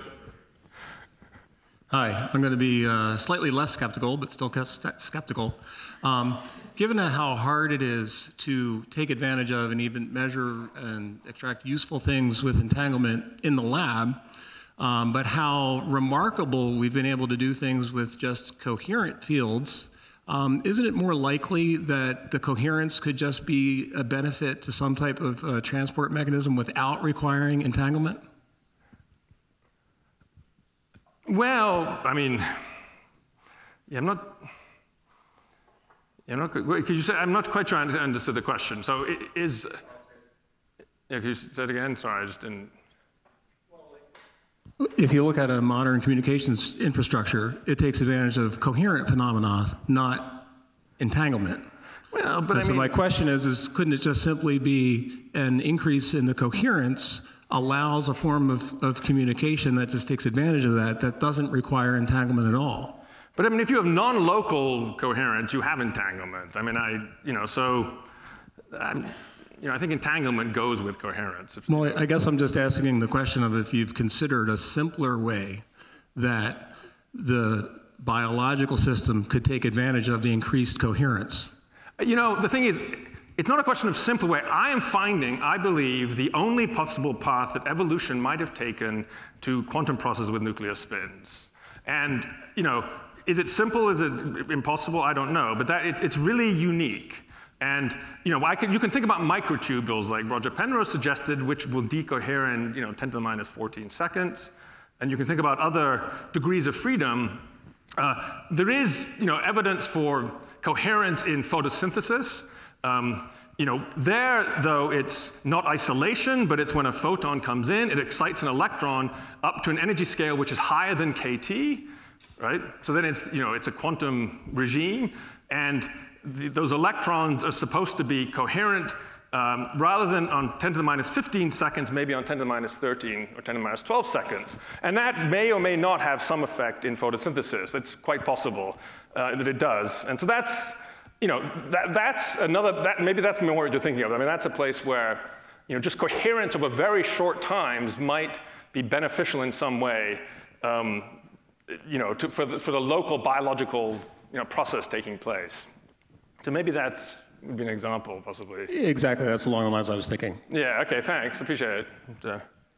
Hi, I'm going to be uh, slightly less skeptical, but still skeptical. Um, given how hard it is to take advantage of and even measure and extract useful things with entanglement in the lab, um, but how remarkable we've been able to do things with just coherent fields, Um, isn't it more likely that the coherence could just be a benefit to some type of uh, transport mechanism without requiring entanglement? Well, I mean, yeah, I'm not, yeah, I'm not, could you say, I'm not quite trying to understand the question. So it is, yeah, could you say it again? Sorry, I just didn't. If you look at a modern communications infrastructure, it takes advantage of coherent phenomena, not entanglement. Well, but and I so mean, my question is, is, couldn't it just simply be an increase in the coherence allows a form of, of communication that just takes advantage of that, that doesn't require entanglement at all? But I mean, if you have non-local coherence, you have entanglement. I mean, I, you know, so, I'm, you know, I think entanglement goes with coherence. Well, I guess I'm just asking the question of if you've considered a simpler way that the biological system could take advantage of the increased coherence. You know, the thing is, it's not a question of simple way. I am finding, I believe, the only possible path that evolution might have taken to quantum processes with nuclear spins. And, you know, is it simple? Is it impossible? I don't know. But that it, it's really unique. And, you know, I can, you can think about microtubules like Roger Penrose suggested, which will decohere in, you know, ten to the minus fourteen seconds. And you can think about other degrees of freedom. Uh, there is, you know, evidence for coherence in photosynthesis. Um, you know, there, though, it's not isolation, but it's when a photon comes in, it excites an electron up to an energy scale which is higher than K T, right? So then it's, you know, it's a quantum regime, and the, those electrons are supposed to be coherent um, rather than on ten to the minus fifteen seconds, maybe on ten to the minus thirteen or ten to the minus twelve seconds. And that may or may not have some effect in photosynthesis. It's quite possible uh, that it does. And so that's, you know, that, that's another, that, maybe that's more what you're thinking of. I mean, that's a place where, you know, just coherence over very short times might be beneficial in some way, um, you know, to, for, the, for the local biological, you know, process taking place. So maybe that's, would be an example, possibly. Exactly, that's along the lines I was thinking. Yeah, okay, thanks, appreciate it. Uh,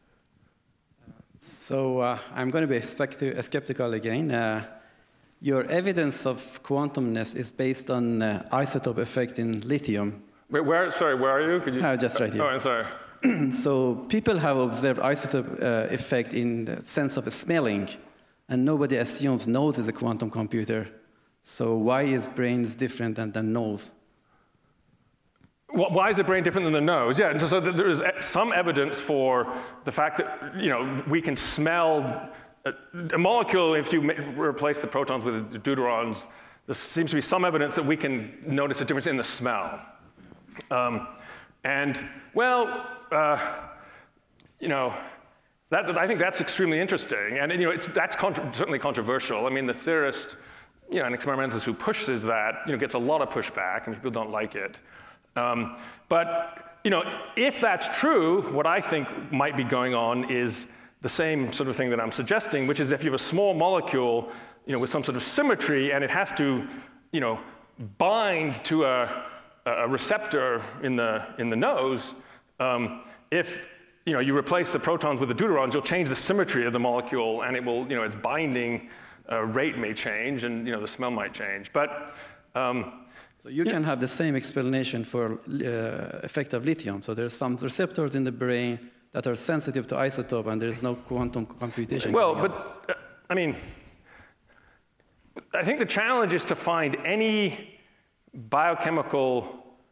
So uh, I'm going to be specti- skeptical again. Uh, your evidence of quantumness is based on uh, isotope effect in lithium. Wait, where, sorry, where are you? Could you? Uh, just right here. Oh, I'm sorry. So people have observed isotope uh, effect in the sense of smelling, and nobody assumes nose is a quantum computer. So why is brains different than, than nose? Why is the brain different than the nose? Yeah, so there is some evidence for the fact that, you know, we can smell a, a molecule if you replace the protons with the deuterons. There seems to be some evidence that we can notice a difference in the smell. Um, and, well, uh, you know, that, I think that's extremely interesting. And, you know, it's, that's contra certainly controversial. I mean, the theorist, you know, an experimentalist who pushes that, you know, gets a lot of pushback, and people don't like it. Um, but, you know, if that's true, what I think might be going on is the same sort of thing that I'm suggesting, which is if you have a small molecule, you know, with some sort of symmetry, and it has to, you know, bind to a, a receptor in the, in the nose, um, if, you know, you replace the protons with the deuterons, you'll change the symmetry of the molecule, and it will, you know, its binding uh, rate may change, and, you know, the smell might change. But, um, So you yeah. can have the same explanation for uh, effect of lithium. So there's some receptors in the brain that are sensitive to isotope, and there's no quantum computation. Well, but, uh, I mean, I think the challenge is to find any biochemical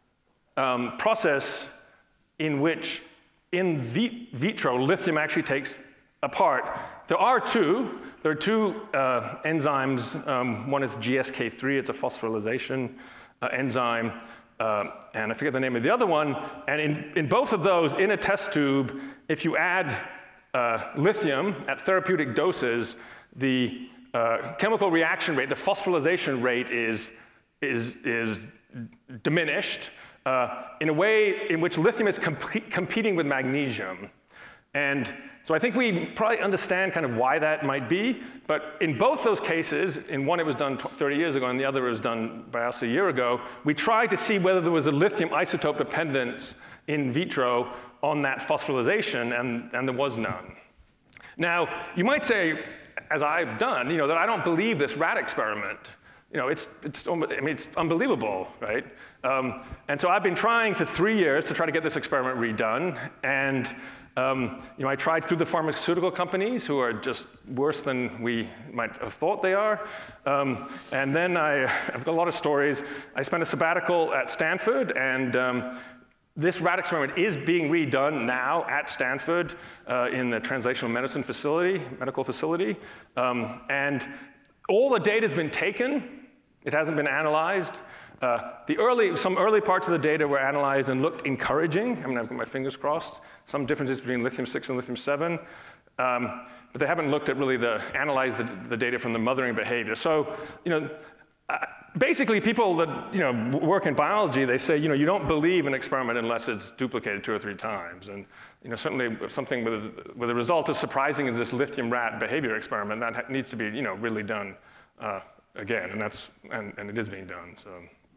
um, process in which, in vit vitro, lithium actually takes apart. There are two. There are two uh, enzymes. Um, one is G S K three. It's a phosphorylation Uh, enzyme, uh, and I forget the name of the other one, and in, in both of those, in a test tube, if you add uh, lithium at therapeutic doses, the uh, chemical reaction rate, the phosphorylation rate is, is, is diminished uh, in a way in which lithium is comp competing with magnesium. And so I think we probably understand kind of why that might be, but in both those cases, in one it was done thirty years ago and the other was done by us a year ago, we tried to see whether there was a lithium isotope dependence in vitro on that phosphorylation, and, and there was none. Now, you might say, as I've done, you know, that I don't believe this rat experiment. You know, it's, it's, I mean, it's unbelievable, right? Um, and so I've been trying for three years to try to get this experiment redone, and Um, you know, I tried through the pharmaceutical companies, who are just worse than we might have thought they are. Um, and then I, I've got a lot of stories. I spent a sabbatical at Stanford, and um, this rat experiment is being redone now at Stanford uh, in the translational medicine facility, medical facility. Um, and all the data has been taken. It hasn't been analyzed. Uh, the early, some early parts of the data were analyzed and looked encouraging. I mean, I've got my fingers crossed. Some differences between lithium six and lithium seven. Um, but they haven't looked at really the, analyzed the, the data from the mothering behavior. So, you know, uh, basically people that, you know, work in biology, they say, you know, you don't believe an experiment unless it's duplicated two or three times. And, you know, certainly something with, with a result as surprising as this lithium rat behavior experiment, that needs to be, you know, really done uh, again. And that's, and, and it is being done, so.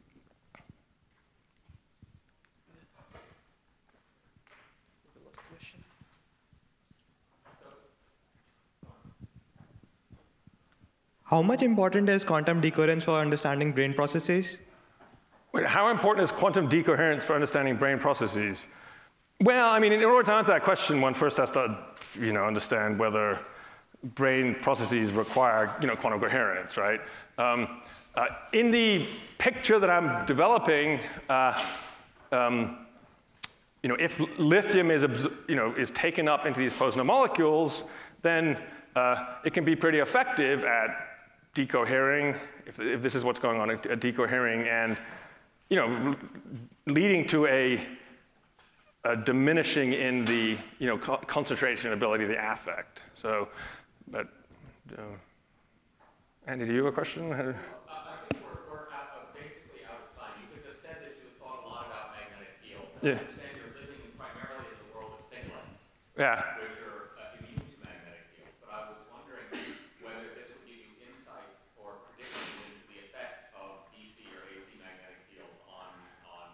How much important is quantum decoherence for understanding brain processes? Wait, how important is quantum decoherence for understanding brain processes? Well, I mean, in order to answer that question, one first has to, you know, understand whether brain processes require, you know, quantum coherence, right? Um, uh, in the picture that I'm developing, uh, um, you know, if lithium is, you know, is taken up into these Posner molecules, then uh, it can be pretty effective at decohering, if, if this is what's going on, at decohering, and, you know, leading to a, a diminishing in the, you know, co concentration ability of the affect. So, but, uh, Andy, do you have a question? Uh, I think we're, we're out of, basically out of time. You could have said that you thought a lot about magnetic fields. Yeah. I understand you're living primarily in the world of singlets. Yeah. Which are uh, immune to magnetic fields. But I was wondering whether this would give you insights or predictions into the effect of D C or A C magnetic fields on, on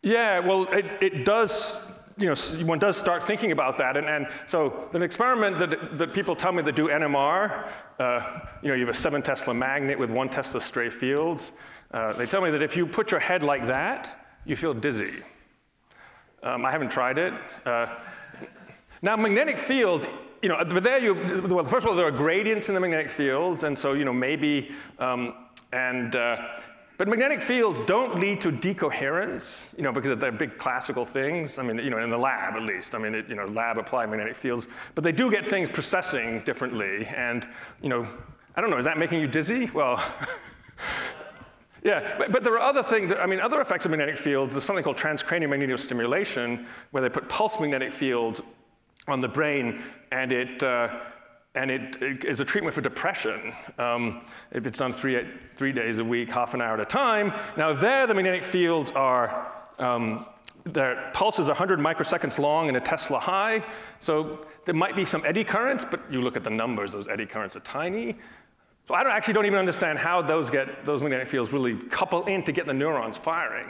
Yeah, well, it, it does, you know, one does start thinking about that. And, and so an experiment that, that people tell me that do N M R, uh, you know, you have a seven Tesla magnet with one Tesla stray fields. Uh, they tell me that if you put your head like that, you feel dizzy. Um, I haven't tried it. Uh, now, magnetic fields, you know, but there you, well, first of all, there are gradients in the magnetic fields, and so, you know, maybe, um, and, uh, but magnetic fields don't lead to decoherence, you know, because they're big classical things. I mean, you know, in the lab at least. I mean, it, you know, lab applied magnetic fields, but they do get things processing differently, and, you know, I don't know, is that making you dizzy? Well, yeah, but, but there are other things, that, I mean, other effects of magnetic fields. There's something called transcranial magnetostimulation, where they put pulse magnetic fields on the brain, and it, uh, and it, it is a treatment for depression. Um, if it's done three, three days a week, half an hour at a time. Now there, the magnetic fields are, um, their pulse is one hundred microseconds long and a Tesla high, so there might be some eddy currents, but you look at the numbers, those eddy currents are tiny. So I don't, actually don't even understand how those, get, those magnetic fields really couple in to get the neurons firing.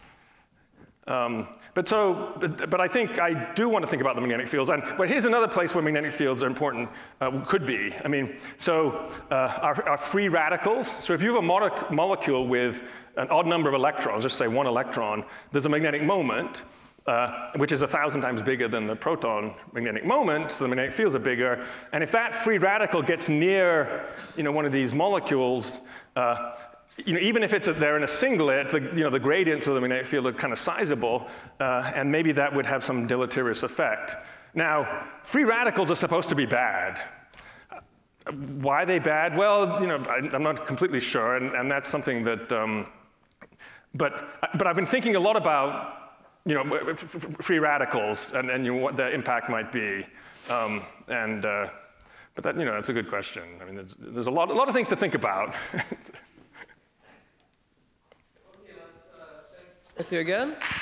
Um, but so, but, but I think I do want to think about the magnetic fields. And, but here's another place where magnetic fields are important, uh, could be. I mean, so uh, our, our free radicals. So if you have a mo molecule with an odd number of electrons, just say one electron, there's a magnetic moment, uh, which is a thousand times bigger than the proton magnetic moment, so the magnetic fields are bigger. And if that free radical gets near, you know, one of these molecules, uh, you know, even if it's a, they're in a singlet, the, you know, the gradients of the magnetic field are kind of sizable, uh, and maybe that would have some deleterious effect. Now, free radicals are supposed to be bad. Uh, why are they bad? Well, you know, I, I'm not completely sure, and, and that's something that, um, but, but I've been thinking a lot about, you know, free radicals and, and you know, what the impact might be. Um, and, uh, but that, you know, that's a good question. I mean, there's, there's a, lot, a lot of things to think about. Thank you again.